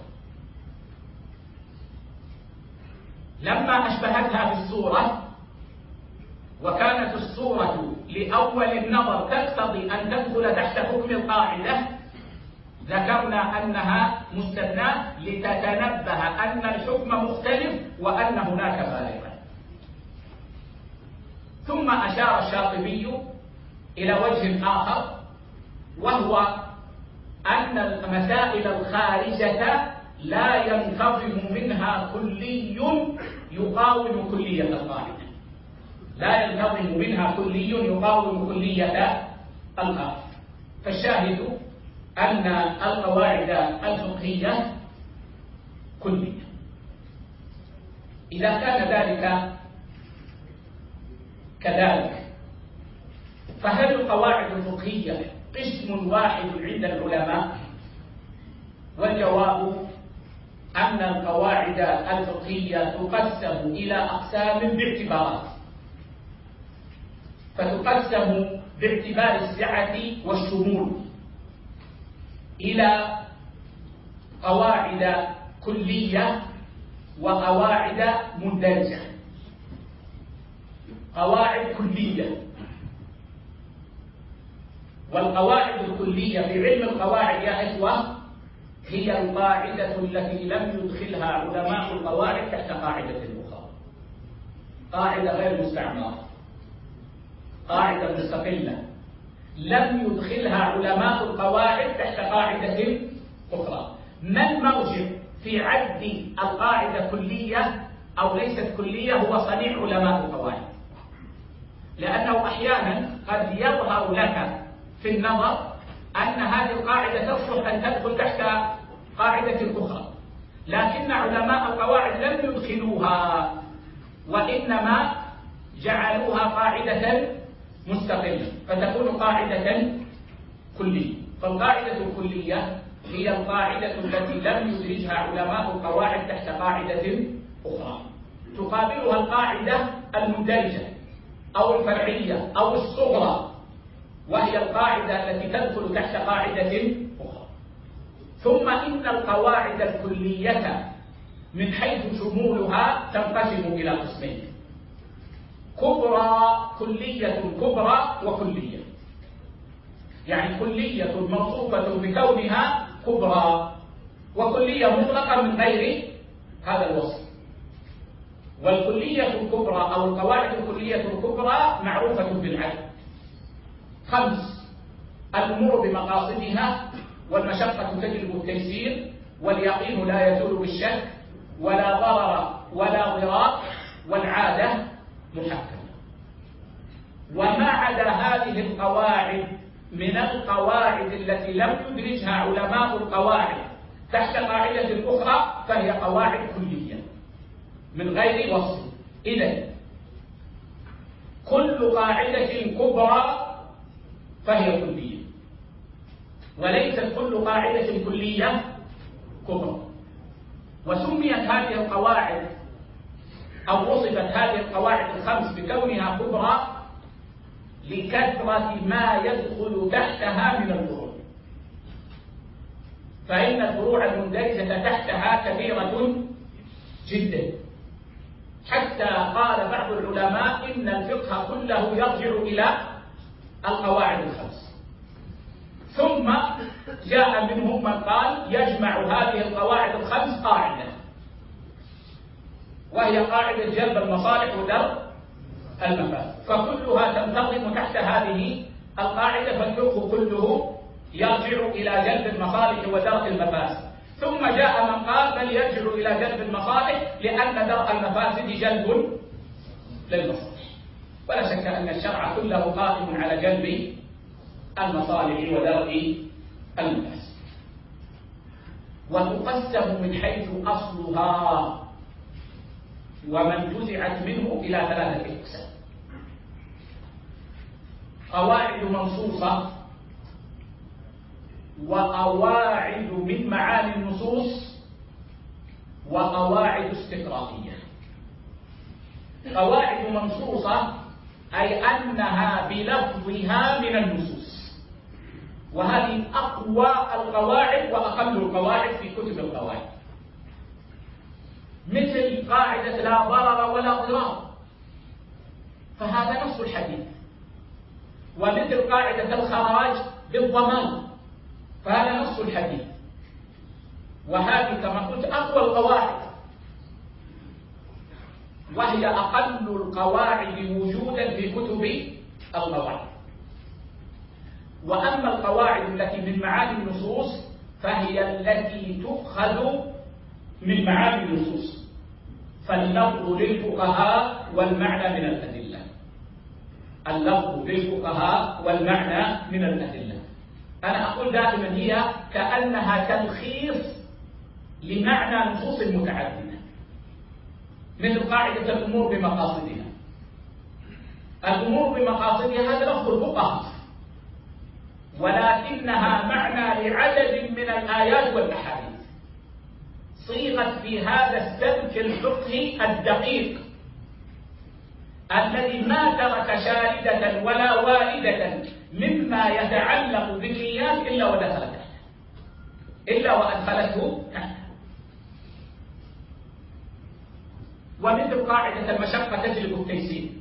لما أشبهتها بالصورة وكانت الصورة لأول النظر تقتضي أن تدخل تحت حكم القاعدة، ذكرنا أنها مستثناة لتتنبه أن الحكم مختلف وأن هناك فارقا. ثم أشار الشاطبي إلى وجه آخر، وهو أن المسائل الخارجة لا ينتظم منها كلي يقاوم كلية القاعدة، لا ينتظم منها كلي يقاوم كلية القاعدة. فالشاهد أن القواعد الفقهية كلية. إذا كان ذلك كذلك فهل القواعد الفقهية قسم واحد عند العلماء؟ والجواب أن القواعد الفقهية تقسم إلى أقسام باعتبارات، فتقسم باعتبار السعة والشمول، إلى قواعد كلية وقواعد مندرجة. قواعد كلية، والقواعد الكلية في علم القواعد يا إخوة هي القاعدة التي لم يدخلها علماء القواعد تحت قاعدة أخرى، قاعدة غير مستعمرة، قاعدة مستقلة لم يدخلها علماء القواعد تحت قاعدة أخرى. ما المرجع في عد القاعدة كلية أو ليست كلية؟ هو صنيع علماء القواعد، لأنه أحيانا قد يظهر لك في النظر أن هذه القاعدة تصلح أن تدخل تحت قاعدة أخرى، لكن علماء القواعد لم يدخلوها وإنما جعلوها قاعدة مستقلة فتكون قاعدة كلية. فالقاعدة الكلية هي القاعدة التي لم يدرجها علماء القواعد تحت قاعدة أخرى، تقابلها القاعدة المندرجة أو الفرعية أو الصغرى، وهي القاعدة التي تدخل تحت قاعدة أخرى. ثم إن القواعد الكلية من حيث شمولها تنقسم إلى قسمين: كبرى، كلية كبرى وكلية، يعني كلية موصوفة بكونها كبرى، وكلية مطلقة من غير هذا الوصف. والكلية الكبرى أو القواعد الكلية الكبرى معروفة بالعدل: خمس: الأمور بمقاصدها، والمشقة تجلب التيسير، واليقين لا يزول بالشك، ولا ضرر ولا ضرار، والعادة محكمة. وما عدا هذه القواعد من القواعد التي لم يدرجها علماء القواعد تحت قاعدة أخرى فهي قواعد كلية من غير وصف. إذن كل قاعدة كبرى فهي كلية، وليست كل قاعدة كلية كبرى. وسميت هذه القواعد أو وصفت هذه القواعد الخمس بكونها كبرى لكثرة ما يدخل تحتها من الفروع، فإن الفروع المندرجة تحتها كبيرة جدا، حتى قال بعض العلماء إن الفقه كله يرجع إلى القواعد الخمس. ثم جاء منهم من قال يجمع هذه القواعد الخمس قاعدة، وهي قاعدة جلب المصالح ودرء المفاسد، فكلها تنتظم تحت هذه القاعدة، فالفقه كله يرجع إلى جلب المصالح ودرء المفاسد. ثم جاء من قال بل يرجع إلى جلب المصالح لأن درء المفاسد جلب للمصالح. ولا شك أن الشرع كله قائم على جلب المصالح ودرء المفاسد. وتقسم من حيث أصلها ومن جزعت منه إلى ثلاثة أقسام: قواعد منصوصة، وقواعد من معاني النصوص، وقواعد استقراءية. قواعد منصوصة أي أنها بلفظها من النصوص، وهذه أقوى القواعد وأقل القواعد في كتب القواعد، مثل قاعدة لا ضرر ولا ضرار، فهذا نص الحديث. ومثل قاعدة الخراج بالضمان، فهذا نص الحديث. وهذه كما قلت أقوى القواعد، وهي أقل القواعد وجودا في كتب القواعد. وأما القواعد التي من معاني النصوص فهي التي تؤخذ من معاني النصوص، فاللفظ للفقهاء والمعنى من الأدلة. اللفظ للفقهاء والمعنى من الأدلة. أنا أقول دائما هي كأنها تلخيص لمعنى نصوص متعددة، مثل قاعدة الأمور بمقاصدها. الأمور بمقاصدها هذا لفظ الفقهاء، ولكنها معنى لعدد من الآيات والأحاديث، صيغت في هذا السلك الفقهي الدقيق الذي ما ترك شاردة ولا واردة مما يتعلق بالقياس إلا ودخل تحته. إلا وأدخلته تحته. ومثل قاعدة المشقة تجلب التيسير،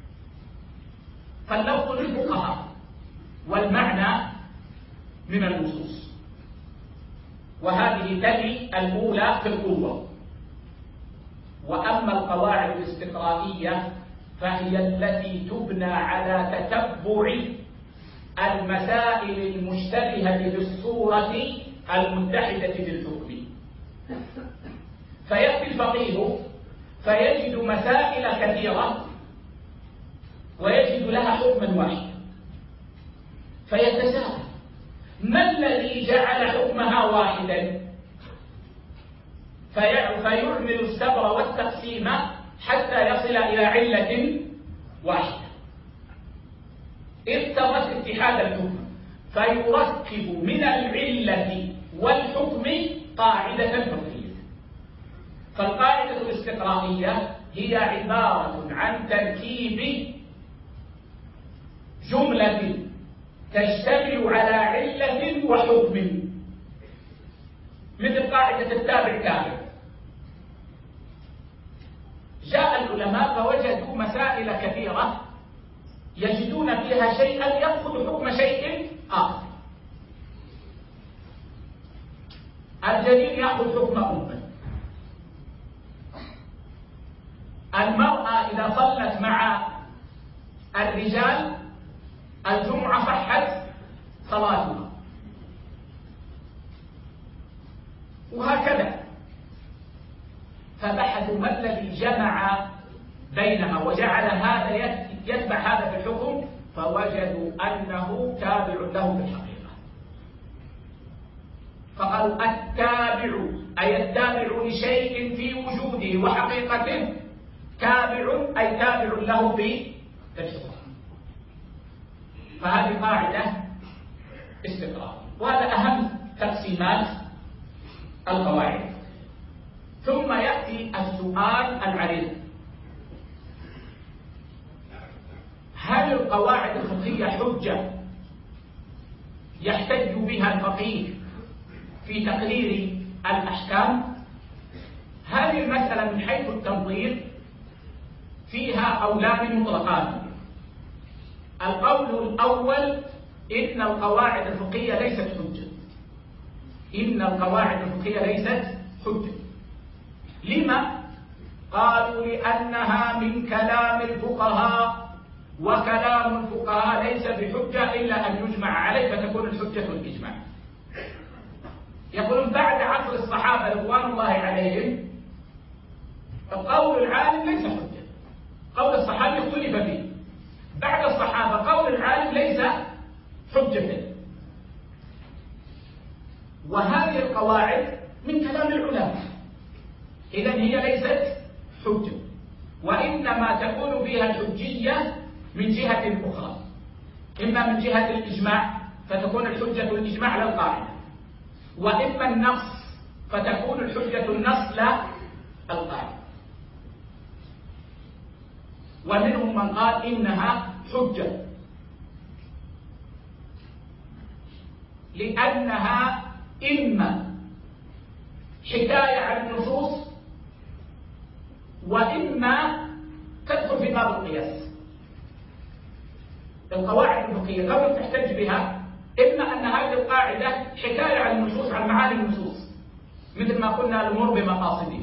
فاللفظ للفقهاء والمعنى من النصوص، وهذه تلي الأولى في القوة. وأما القواعد الاستقرائية فهي التي تبنى على تتبع المسائل المشتبهة في الصورة المتحدة في الحكم. فيأتي الفقيه فيجد مسائل كثيرة ويجد لها حكما واحدا، فيتساءل ما الذي جعل حكمها واحدا؟ فيعمل السبر والتقسيم حتى يصل إلى علة واحدة اقتضت اتحاد الحكم، فيركب من العلة والحكم قاعدة فقهية. فالقاعدة الاستقرائية هي عبارة عن تركيب جملة تشتمل على علة وحكم، مثل قاعدة التابع تابع. جاء العلماء فوجدوا مسائل كثيرة يجدون فيها شيئا يأخذ حكم شيء آخر. الجنين يأخذ حكم أمه، المرأة إذا صلت مع الرجال الجمعة صحت صلاتها، وهكذا. فبحثوا ما الذي جمع بينها وجعل هذا يتبع هذا في الحكم، فوجدوا أنه تابع له في الحقيقة. فقالوا التابع أي التابع لشيء في وجوده وحقيقته تابع أي تابع له في الحكم. فهذه قاعدة استقرار، وهذا أهم تقسيمات القواعد. ثم يأتي السؤال العريض: هل القواعد الفقهية حجة يحتج بها الفقيه في تقرير الأحكام؟ هذه المسألة من حيث التنظير فيها قولان مطلقان. القول الأول: إن القواعد الفقهية ليست حجة. إن القواعد الفقهية ليست حجة. لما؟ قالوا لأنها من كلام الفقهاء، وكلام الفقهاء ليس بحجة إلا أن يجمع عليه، فتكون الحجة الإجماع. يقولون بعد عصر الصحابة رضوان الله عليهم قول العالم ليس حجة، قول الصحابي اختلف فيه. بعد الصحابة قول العالم ليس حجة. وهذه القواعد من كلام العلماء، إذن هي ليست حجة، وإنما تكون فيها الحجية من جهة أخرى، إما من جهة الإجماع فتكون الحجة الإجماع على القاعدة، وإما النص فتكون الحجة النص لا القاعدة. ومنهم من قال إنها حجة لأنها إما حكاية عن النصوص وإما تدخل في باب القياس. القواعد الفقهية قبل تحتج بها إما أن هذه القاعدة حكاية عن النصوص، عن معاني النصوص، مثل ما قلنا الأمور بمقاصدها،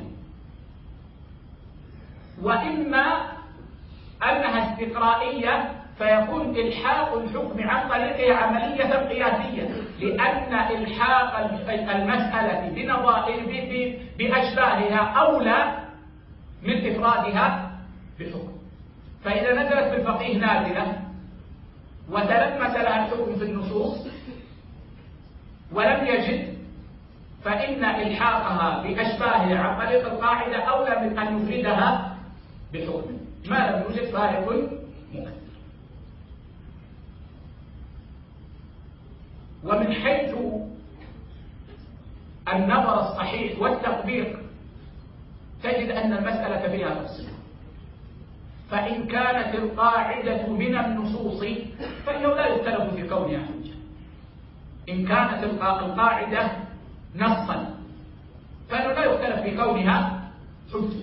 وإما أنها استقرائية فيكون إلحاق الحكم عن طريقها عملية قياسية، لأن إلحاق المسألة بنظائر بأشباهها أولى من إفرادها بحكم. فإذا نزلت في الفقيه نازلة وتلمس لها الحكم في النصوص ولم يجد، فإن إلحاقها بأشباهها عن طريق القاعدة أولى من أن يفردها بحكم ما لم يوجد فارق مؤثر. ومن حيث النظر الصحيح والتطبيق تجد أن المسألة فيها تفصيل. فإن كانت القاعدة من النصوص فإنه لا يختلف في كونها حجة. إن كانت القاعدة نصا، فإنه لا يختلف في كونها حجة.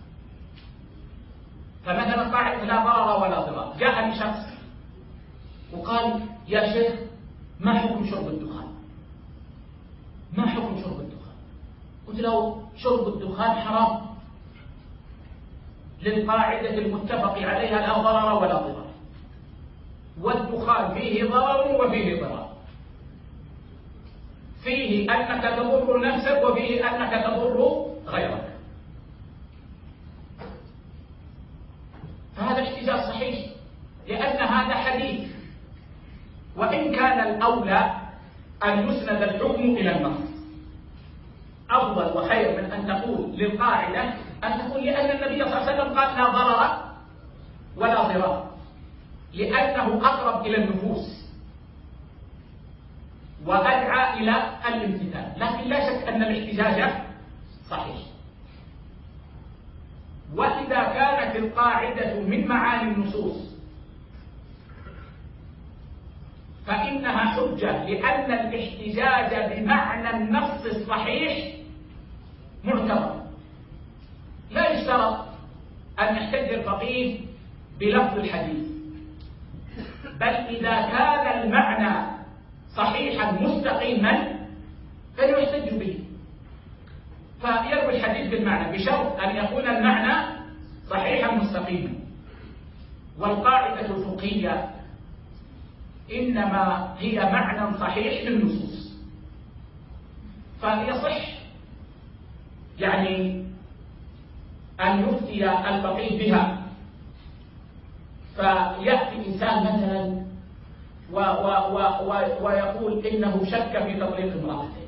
فمثلا قاعدة لا ضرر ولا ضرار، جاءني شخص وقال يا شيخ ما حكم شرب الدخان؟ ما حكم شرب الدخان؟ قلت له شرب الدخان حرام للقاعدة المتفق عليها لا ضرر ولا ضرار، والدخان فيه ضرر وفيه ضرار، فيه أنك تضر نفسك وفيه أنك تضر غيرك. فهذا احتجاج صحيح لأن هذا حديث، وإن كان الأولى أن يسند الحكم إلى النص، أفضل وخير من أن تقول للقاعدة أن تقول لأن النبي صلى الله عليه وسلم قال لا ضرر ولا ضرار، لأنه أقرب إلى النفوس وأدعى إلى الامتثال. لكن لا شك أن الاحتجاج صحيح. وإذا كانت القاعدة من معاني النصوص فإنها حجة، لأن الاحتجاج بمعنى النص الصحيح معتبر. لا يشترط أن يحتج الفقيه بلفظ الحديث، بل إذا كان المعنى صحيحا مستقيما فإنه يحتج به، فيروي الحديث بالمعنى بشرط أن يكون المعنى صحيحا مستقيما. والقاعدة الفقهية إنما هي معنى صحيح للنصوص، فيصح يعني أن يفتي الفقيه بها. فيأتي إنسان مثلا و و و و ويقول إنه شك في تطليق امرأته،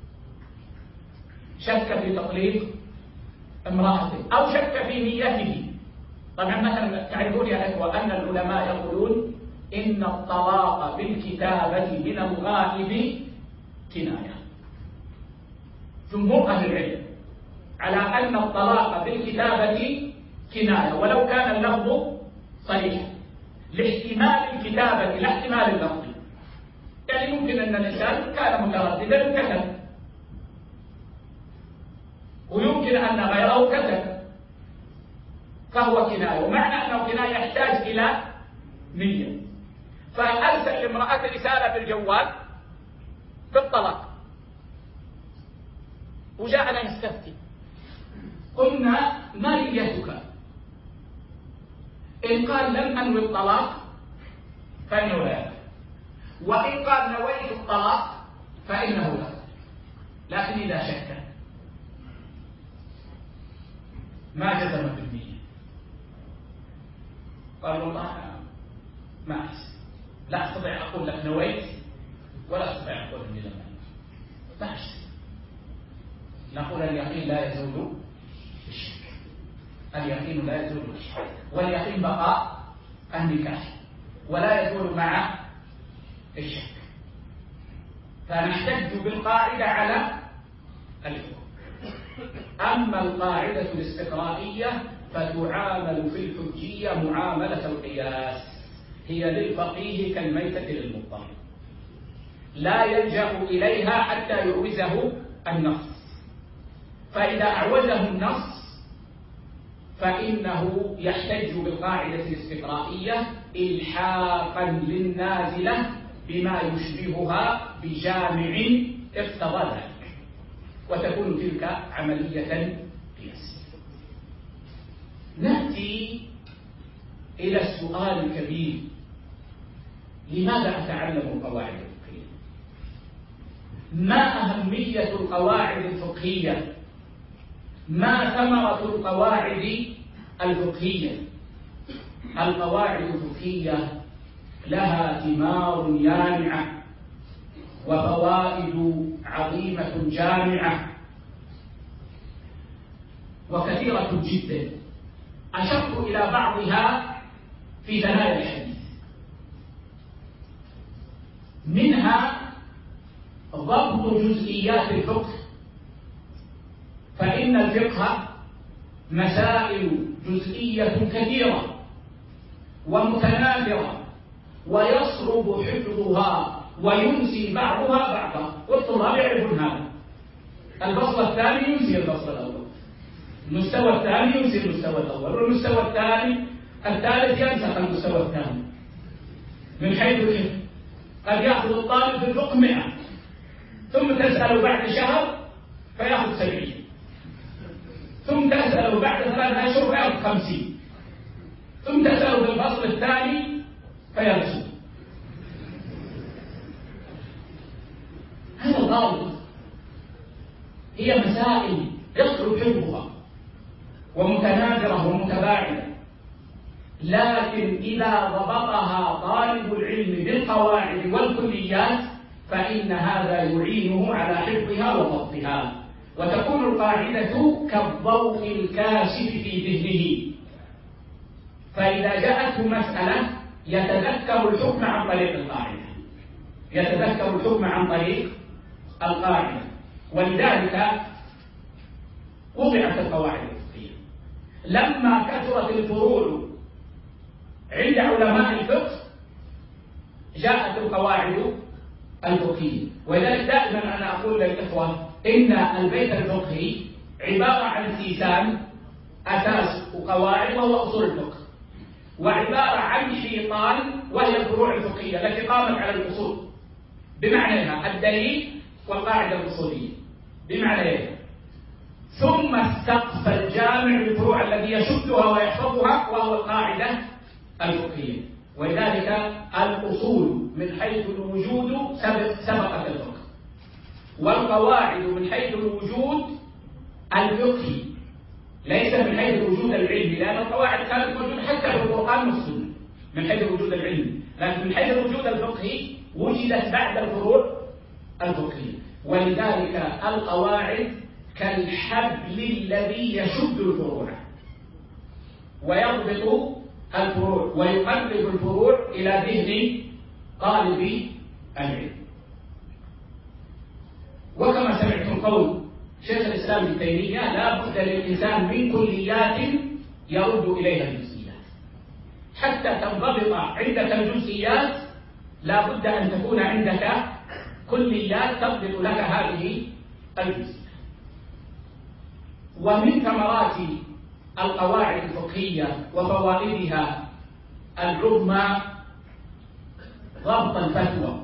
شك في تطليق امرأته أو شك في نيته. طبعا مثلا تعرفون يا إخوة أن العلماء يقولون إن الطلاق بالكتابة من الغائب كناية. جمهور أهل العلم على أن الطلاق بالكتابة كناية، ولو كان اللفظ صريحا، لاحتمال الكتابة لا احتمال اللفظ. يعني يمكن أن الإنسان كان مترددا وكتب، ويمكن أن غيره كتب، فهو كناية، ومعنى أنه كناية يحتاج إلى نية. فأرسل لامرأة رسالة في الجوال بالطلاق وجاءنا يستفتي، قلنا ما نيتك؟ إن قال لم أنوي الطلاق فإنه لا يفعل، وإن قال نويت الطلاق فإنه لا يفعل. لكن إذا شك ما جزم بالنية، قال والله ما أحسن، لا أستطيع أقول لك نويت ولا أستطيع أقول إني لم أنوي، ما أحسن. نقول اليقين لا يزول بالشك، اليقين لا يزول بالشك، واليقين بقاء النكاح ولا يزول مع الشك. فنحتج بالقاعدة على الحكم. أما القاعدة الاستقرائية فتعامل في الحجية معاملة القياس، هي للفقيه كالميتة للمضطر، لا يلجأ إليها حتى يعوزه النص. فإذا أعوزه النص فإنه يحتج بالقاعدة الاستقرائية إلحاقا للنازلة بما يشبهها بجامع اقتضى ذلك، وتكون تلك عملية قياسية. نأتي إلى السؤال الكبير: لماذا أتعلم القواعد الفقهية؟ ما أهمية القواعد الفقهية؟ ما ثمرة القواعد الفقهية؟ القواعد الفقهية لها ثمار يانعة وفوائد عظيمة جامعة وكثيرة جدا، أشرت إلى بعضها في ثنايا الحديث. منها ضبط جزئيات الفقه، فإن الفقه مسائل جزئية كثيرة ومتناثرة ويصعب حفظها وينسي بعضها بعضا، والطلاب يعرفون هذا. الفصل الثاني ينسي الفصل الأول، المستوى الثاني ينسي المستوى الأول، والمستوى الثاني الثالث ينسخ المستوى الثاني من حيث الحفظ. قد يأخذ الطالب في الفقه مئة ثم تسأله بعد شهر فيأخذ سبعين، ثم تسأله بعد ثلاثة أشهر فيأخذ خمسين، ثم تسأله في الفصل الثاني فيرسل. هذا الغالب. هي مسائل يصعب حفظها ومتناثرة ومتباعدة، لكن إذا ضبطها طالب العلم بالقواعد والكليات فإن هذا يعينه على حفظها وضبطها، وتكون القاعدة كالضوء الكاشف في ذهنه، فإذا جاءته مسألة يتذكر الحكم عن طريق القاعدة، يتذكر الحكم عن طريق القاعدة. ولذلك وضعت القواعد الفقهية. لما كثرت الفروع عند علماء الفقه جاءت القواعد الفقهية. ولذلك دائما أنا أقول للإخوة إن البيت الفقهي عبارة عن سيسان أساس وقواعد وهو أصول الفقه، وعبارة عن حيطان وهي الفروع الفقهية التي قامت على الأصول بمعنيها الدليل والقاعدة الأصولية بمعنيها، ثم السقف الجامع للفروع الذي يشدها ويحفظها وهو القاعدة الفقهية. ولذلك الأصول من حيث الوجود سبقت الفقه، والقواعد من حيث الوجود الفقهي ليس من حيث الوجود العلمي، لأن القواعد كانت موجودة حتى في القرآن والسنة من حيث الوجود العلمي، لكن من حيث الوجود الفقهي وجدت بعد الفروع الفقهية. ولذلك القواعد كالحبل الذي يشد الفروع ويضبط الفروع ويقرب الفروع إلى ذهن طالب العلم. وكما سمعتم قول شيخ الإسلام ابن تيمية: لا بد للإنسان من كليات يرد إليها الجزئيات. حتى تنضبط عندك الجزئيات لا بد أن تكون عندك كليات تضبط لك هذه الجزئيات. ومن ثمرات القواعد الفقهية وفوائدها العظمى ضبط الفتوى،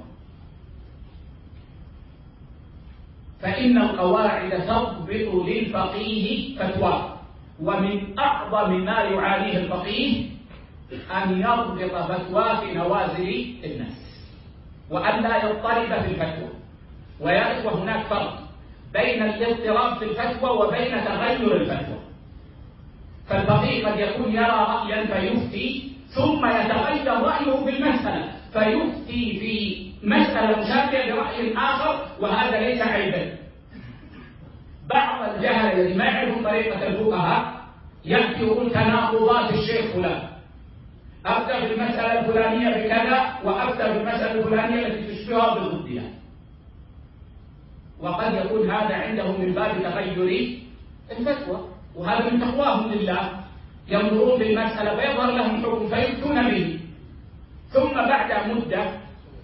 فإن القواعد تضبط للفقيه فتوى، ومن أعظم ما يعانيه الفقيه أن يضبط فتوى في نوازل الناس وأن لا يضطرب في الفتوى. ويا إخوة هناك فرق بين الاضطراب في الفتوى وبين تغير الفتوى. فالفقيه قد يكون يرى رأيا فيفتي ثم يتغير رأيه بالمسألة فيفتي في مسألة مشابهة برأي آخر، وهذا ليس عيبا. بعض الجهل الذي ما يعرفون طريقة الفقهاء يأتي يقول تناقضات الشيخ فلان، أفتى في المسألة الفلانية بكذا وأفتى في المسألة الفلانية التي تشبهها بضدها، وقد يكون هذا عندهم من باب تغير الفتوى، وهذا من تقواهم لله. ينظرون بالمسألة فيظهر لهم حكم فيفتون به، ثم بعد مدة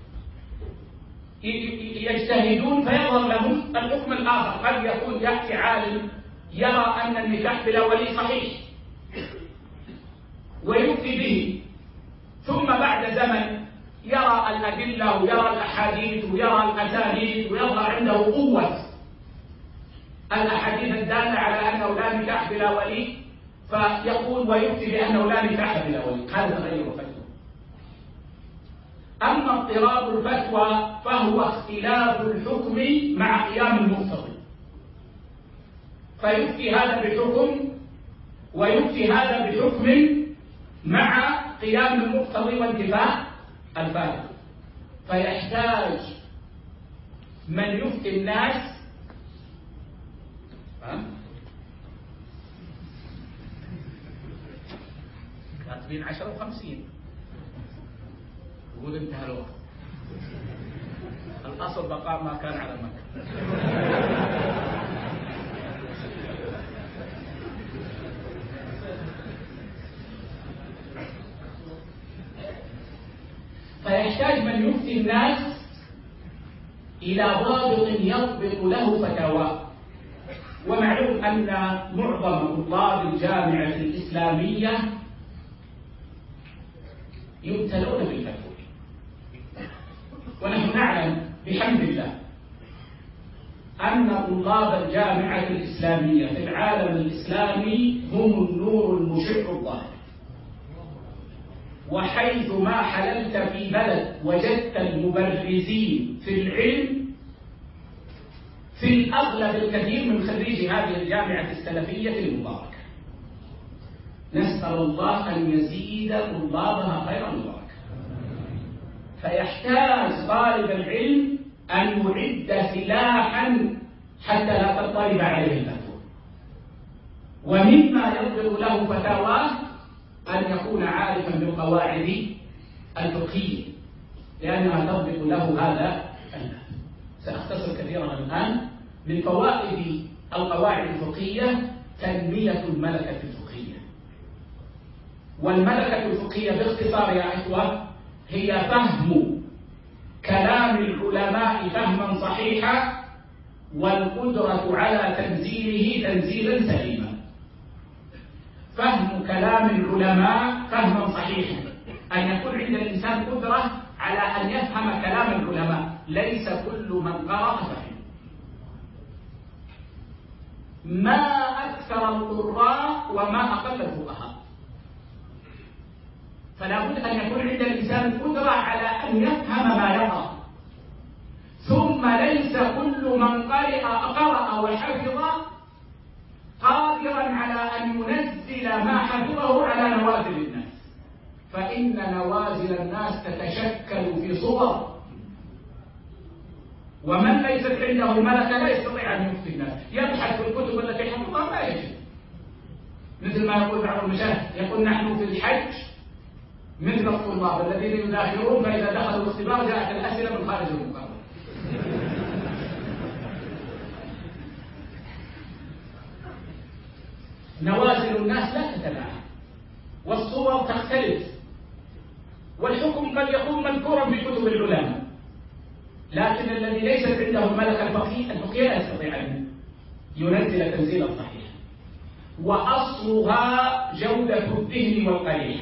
يجتهدون فيظهر لهم الحكم الآخر. قد يكون يأتي عالم يرى أن النكاح بلا ولي صحيح ويفتي به، ثم بعد زمن يرى الأدلة ويرى الأحاديث ويرى الأسانيد ويظهر عنده قوة الأحاديث الدالة على أنه لا نكاح بلا ولي، فيقول ويفتي بأنه لا نكاح بلا ولي. هذا تغير الفتوى. أما اضطراب الفتوى فهو اختلاف الحكم مع قيام المقتضي، فيفتي هذا بحكم ويفتي هذا بحكم مع قيام المقتضي وانتفاء الفارق، فيحتاج من يفتي الناس كاتبين عشرة وخمسين يقول انتهى الوقت، الأصل بقاء ما كان على مكة. فيحتاج من يفتي الناس إلى ضابط يضبط له فتاواه، ومعلوم أن معظم طلاب الجامعة الإسلامية يبتلون بالفتوى، ونحن نعلم بحمد الله أن طلاب الجامعة الإسلامية في العالم الإسلامي هم النور المشع الظاهر، وحيث ما حللت في بلد وجدت المبرزين في العلم في الأغلب الكثير من خريجي هذه الجامعة السلفية المباركة. نسأل الله أن يزيد طلابها خيرا وبركة. فيحتاج طالب العلم أن يعد سلاحا حتى لا تضطرب عليه الفتوى، ومما يضبط له فتاواه أن يكون عارفا بالقواعد الفقهية لأنها تضبط له هذا الباب. سأختصر كثيرا الآن. من فوائد القواعد الفقهية تنمية الملكة الفقهية. والملكة الفقهية باختصار يا إخوة هي فهم كلام العلماء فهما صحيحا والقدرة على تنزيله تنزيلا سليما. فهم كلام العلماء فهما صحيحا، أن يكون عند الإنسان قدرة على أن يفهم كلام العلماء، ليس كل من قرأ فهم. ما أكثر القراء وما أقل الفقهاء، فلا بد أن يكون عند الإنسان قدرة على أن يفهم ما يقرأ. ثم ليس كل من قرأ قرأ وحفظ قادرا على أن ينزل ما حفظه على نوازل الناس، فإن نوازل الناس تتشكل في صور، ومن ليست عنده الملكة لا يستطيع أن يفتي الناس. يبحث في الكتب التي حفظها لا يجد، مثل ما يقول بعض المشايخ يقول نحن في الحج مثل الطلاب الذين يذاكرون فإذا دخلوا الاختبار جاءت الأسئلة من خارج المقرر. نوازل الناس لا تتباعد، والصور تختلف، والحكم قد يكون مذكورا في كتب العلماء، لكن الذي ليست عنده الملكة الفقهية لا يستطيع أن ينزل تنزيلا صحيحا. وأصلها جودة الذهن والقريحة،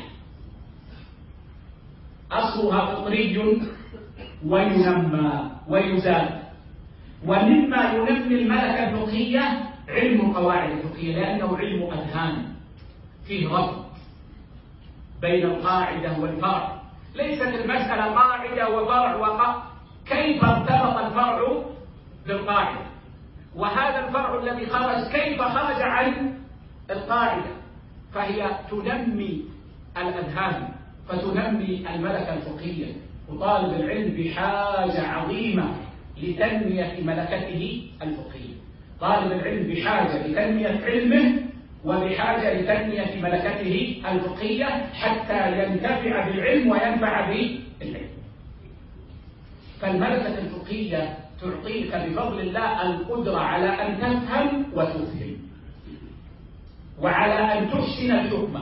أصلها فطري وينمى ويزاد. ومما ينمي الملكة الفقهية علم القواعد الفقهية، لأنه علم أذهان فيه ربط بين القاعدة والفرع. ليست المسألة قاعدة وفرع وقع، كيف ارتبط الفرع بالقاعدة، وهذا الفرع الذي خرج كيف خرج عن القاعدة. فهي تنمي الأذهان، فتنمي الملكة الفقهية. وطالب العلم بحاجة عظيمة لتنمية ملكته الفقهية. طالب العلم بحاجة لتنمية علمه وبحاجة لتنمية ملكته الفقهية حتى ينتفع بالعلم وينفع بالعلم. فالملكة الفقهية تعطيك بفضل الله القدرة على أن تفهم وتفهم، وعلى أن تحسن الحكم.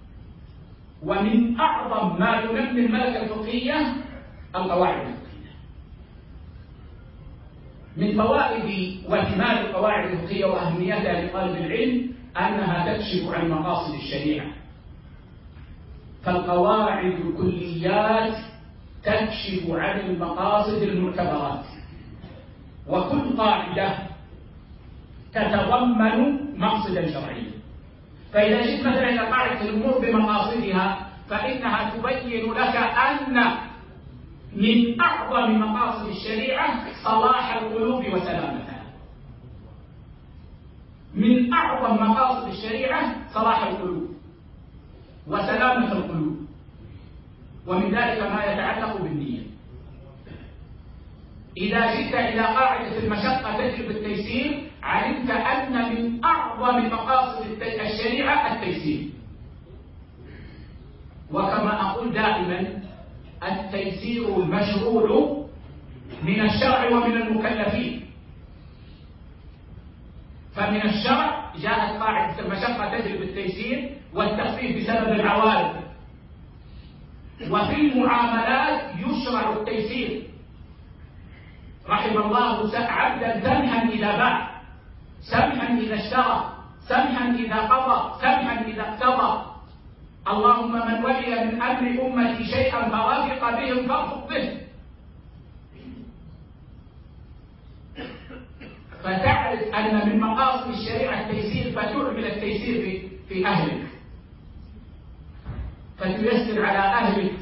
ومن أعظم ما ينمي الملكة الفقهية القواعد الفقهية. من فوائد واهتمام القواعد الفقهية وأهميتها لطالب العلم أنها تكشف عن مقاصد الشريعة. فالقواعد الكليات تكشف عن المقاصد المعتبرات، وكل قاعدة تتضمن مقصدا شرعيا. فإذا جئت مثلا إلى قاعدة الأمور بمقاصدها فإنها تبين لك أن من أعظم مقاصد الشريعة صلاح القلوب وسلامتها. من أعظم مقاصد الشريعة صلاح القلوب وسلامة القلوب، ومن ذلك ما يتعلق بالنية. إذا جئت إلى قاعدة المشقة تجلب التيسير علمت أن من أعظم مقاصد الشريعة التيسير. وكما أقول دائما التيسير المشروع من الشرع ومن المكلفين. فمن الشرع جاءت قاعدة المشقة تجلب التيسير والتخفيف بسبب العوارض. وفي المعاملات يشرع التيسير. رحم الله عبدا سمحا إذا باع، سمحا إذا اشترى، سمحا إذا قضى، سمحا إذا اقتضى. اللهم من ولي من أمر أمتي شيئا فرافق بهم فارفق به. فتعرف أن من مقاصد الشريعة التيسير، فتعمل التيسير في, في أهلك، فتيسر على أهلك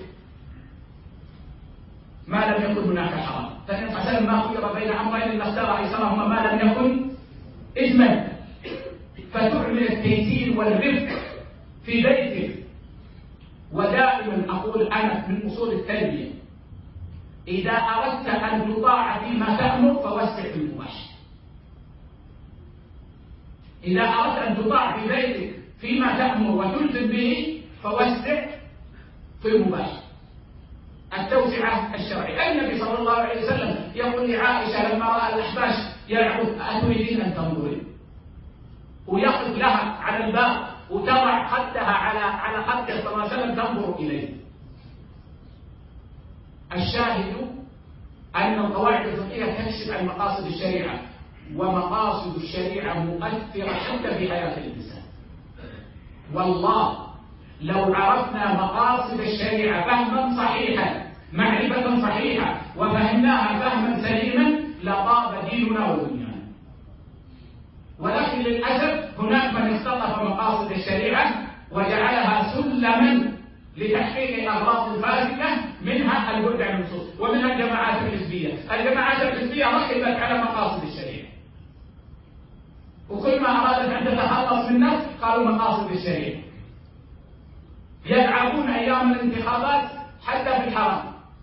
ما لم يكن هناك حرام. فإن حسن ما خير بين أمرين إلا اختار أيسرهما ما لم يكن إثما. فتعمل التيسير والرفق في بيتك. ودائما أقول أنا من أصول التربية: إذا أردت أن تطاع فيما تأمر فوسع في المباشر. إذا أردت أن تطاع في بيتك فيما تأمر وتلزم به فوسع في المباشر. التوسعة الشرعية. النبي صلى الله عليه وسلم يقول لعائشة لما رأى الأحباش يلعبون: أتريدين أن تنظري؟ ويقف لها على الباب وتضع خدها على على خده صلى الله عليه وسلم تنظر إليه. الشاهد أن القواعد الفقهية تكشف عن مقاصد الشريعة، ومقاصد الشريعة مؤثرة حتى في حياة الإنسان. والله لو عرفنا مقاصد الشريعة فهما صحيحا، معرفة صحيحة، وفهمناها فهما سليما لطاب ديننا ودنيانا. ولكن للأسف هناك من اختطف مقاصد الشريعة وجعلها سلما لتحقيق أغراض فاسدة، منها البعد عن النصوص، ومنها الجماعات الحزبية. الجماعات الحزبية ركبت على مقاصد الشريعة، وكل ما أرادت أن تتخلص منه قالوا مقاصد الشريعة. يلعبون أيام الانتخابات حتى في الحرم،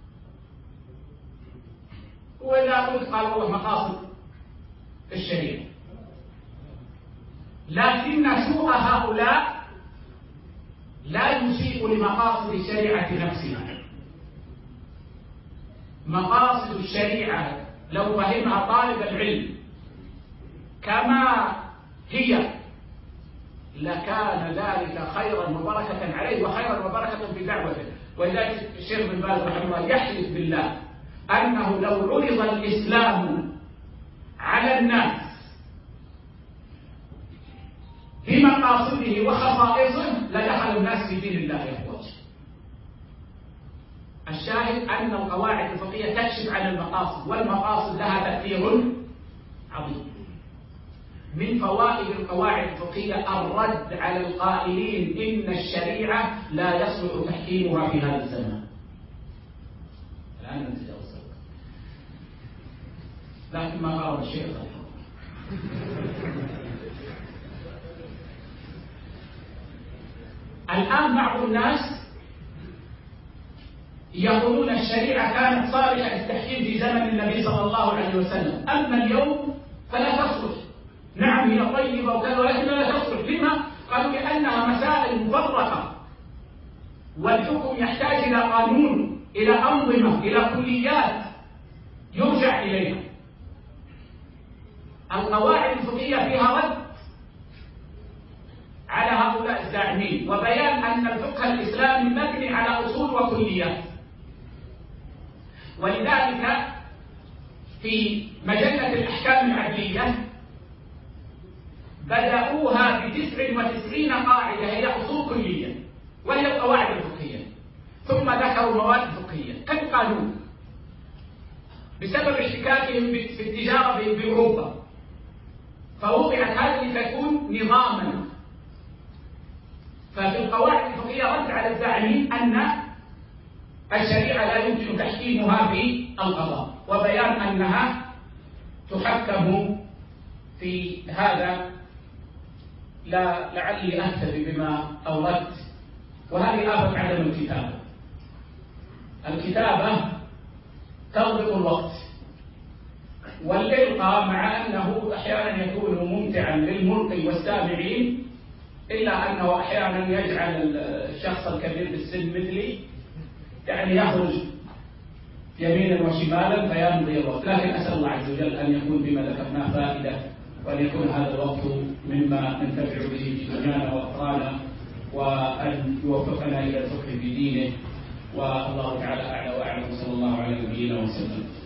وإذا قلت قالوا والله مقاصد الشريعة. لكن سوء هؤلاء لا يسيء لمقاصد الشريعة نفسها. مقاصد الشريعة لو فهمها طالب العلم كما هي لكان ذلك خيرا وبركة عليه، وخيرا وبركة في دعوته. ولذلك الشيخ بن باز رحمه الله يحلف بالله أنه لو عرض الإسلام على الناس بمقاصده وخصائصه لدخل الناس في دين الله أفواجا. الشاهد أن القواعد الفقهية تكشف عن المقاصد، والمقاصد لها تأثير عظيم. من فوائد القواعد الفقهية الرد على القائلين إن الشريعة لا يصلح تحكيمها في هذا الزمان. الآن نتجاوز، لكن ما قال الشيخ الآن بعض الناس يقولون الشريعة كانت صالحة للتحكيم في زمن النبي صلى الله عليه وسلم، أما اليوم فلا تصلح. نعم هي طيبة وكذا، ولكن لا تصلح. لما؟ قالوا لأنها مسائل مفرقة، والحكم يحتاج إلى قانون، إلى أنظمة، إلى كليات يرجع إليها. القواعد الفقهية فيها رد على هؤلاء الزاعمين، وبيان أن الفقه الإسلامي مبني على أصول وكليات. ولذلك في مجلة الأحكام العدلية بدأوها بتسع وتسعين قاعدة هي أصول كلية وهي القواعد الفقهية، ثم ذكروا مواد فقهية كالقانون بسبب احتكاكهم في التجارة بأوروبا، فوضعت هذه لتكون نظاما. ففي القواعد الفقهية رد على الزاعمين أن الشريعة لا يمكن تحكيمها في القضاء، وبيان أنها تحكم في هذا. لا لعلي أكتفي بما أوردت. وهذه آفة عدم الكتابة. الكتابة تضبط الوقت، والإلقاء مع أنه أحيانا يكون ممتعا للملقي والسامعين، إلا أنه أحيانا يجعل الشخص الكبير بالسن مثلي يعني يخرج يمينا وشمالا فيمضي الوقت. لكن أسأل الله عز وجل أن يكون بما ذكرناه فائدة، وأن يكون هذا الوقت مما ننتفع به في دنيانا وأخرانا، وأن يوفقنا إلى الفقه في دينه. والله تعالى أعلى وأعلم، صلى الله على نبينا وسلم.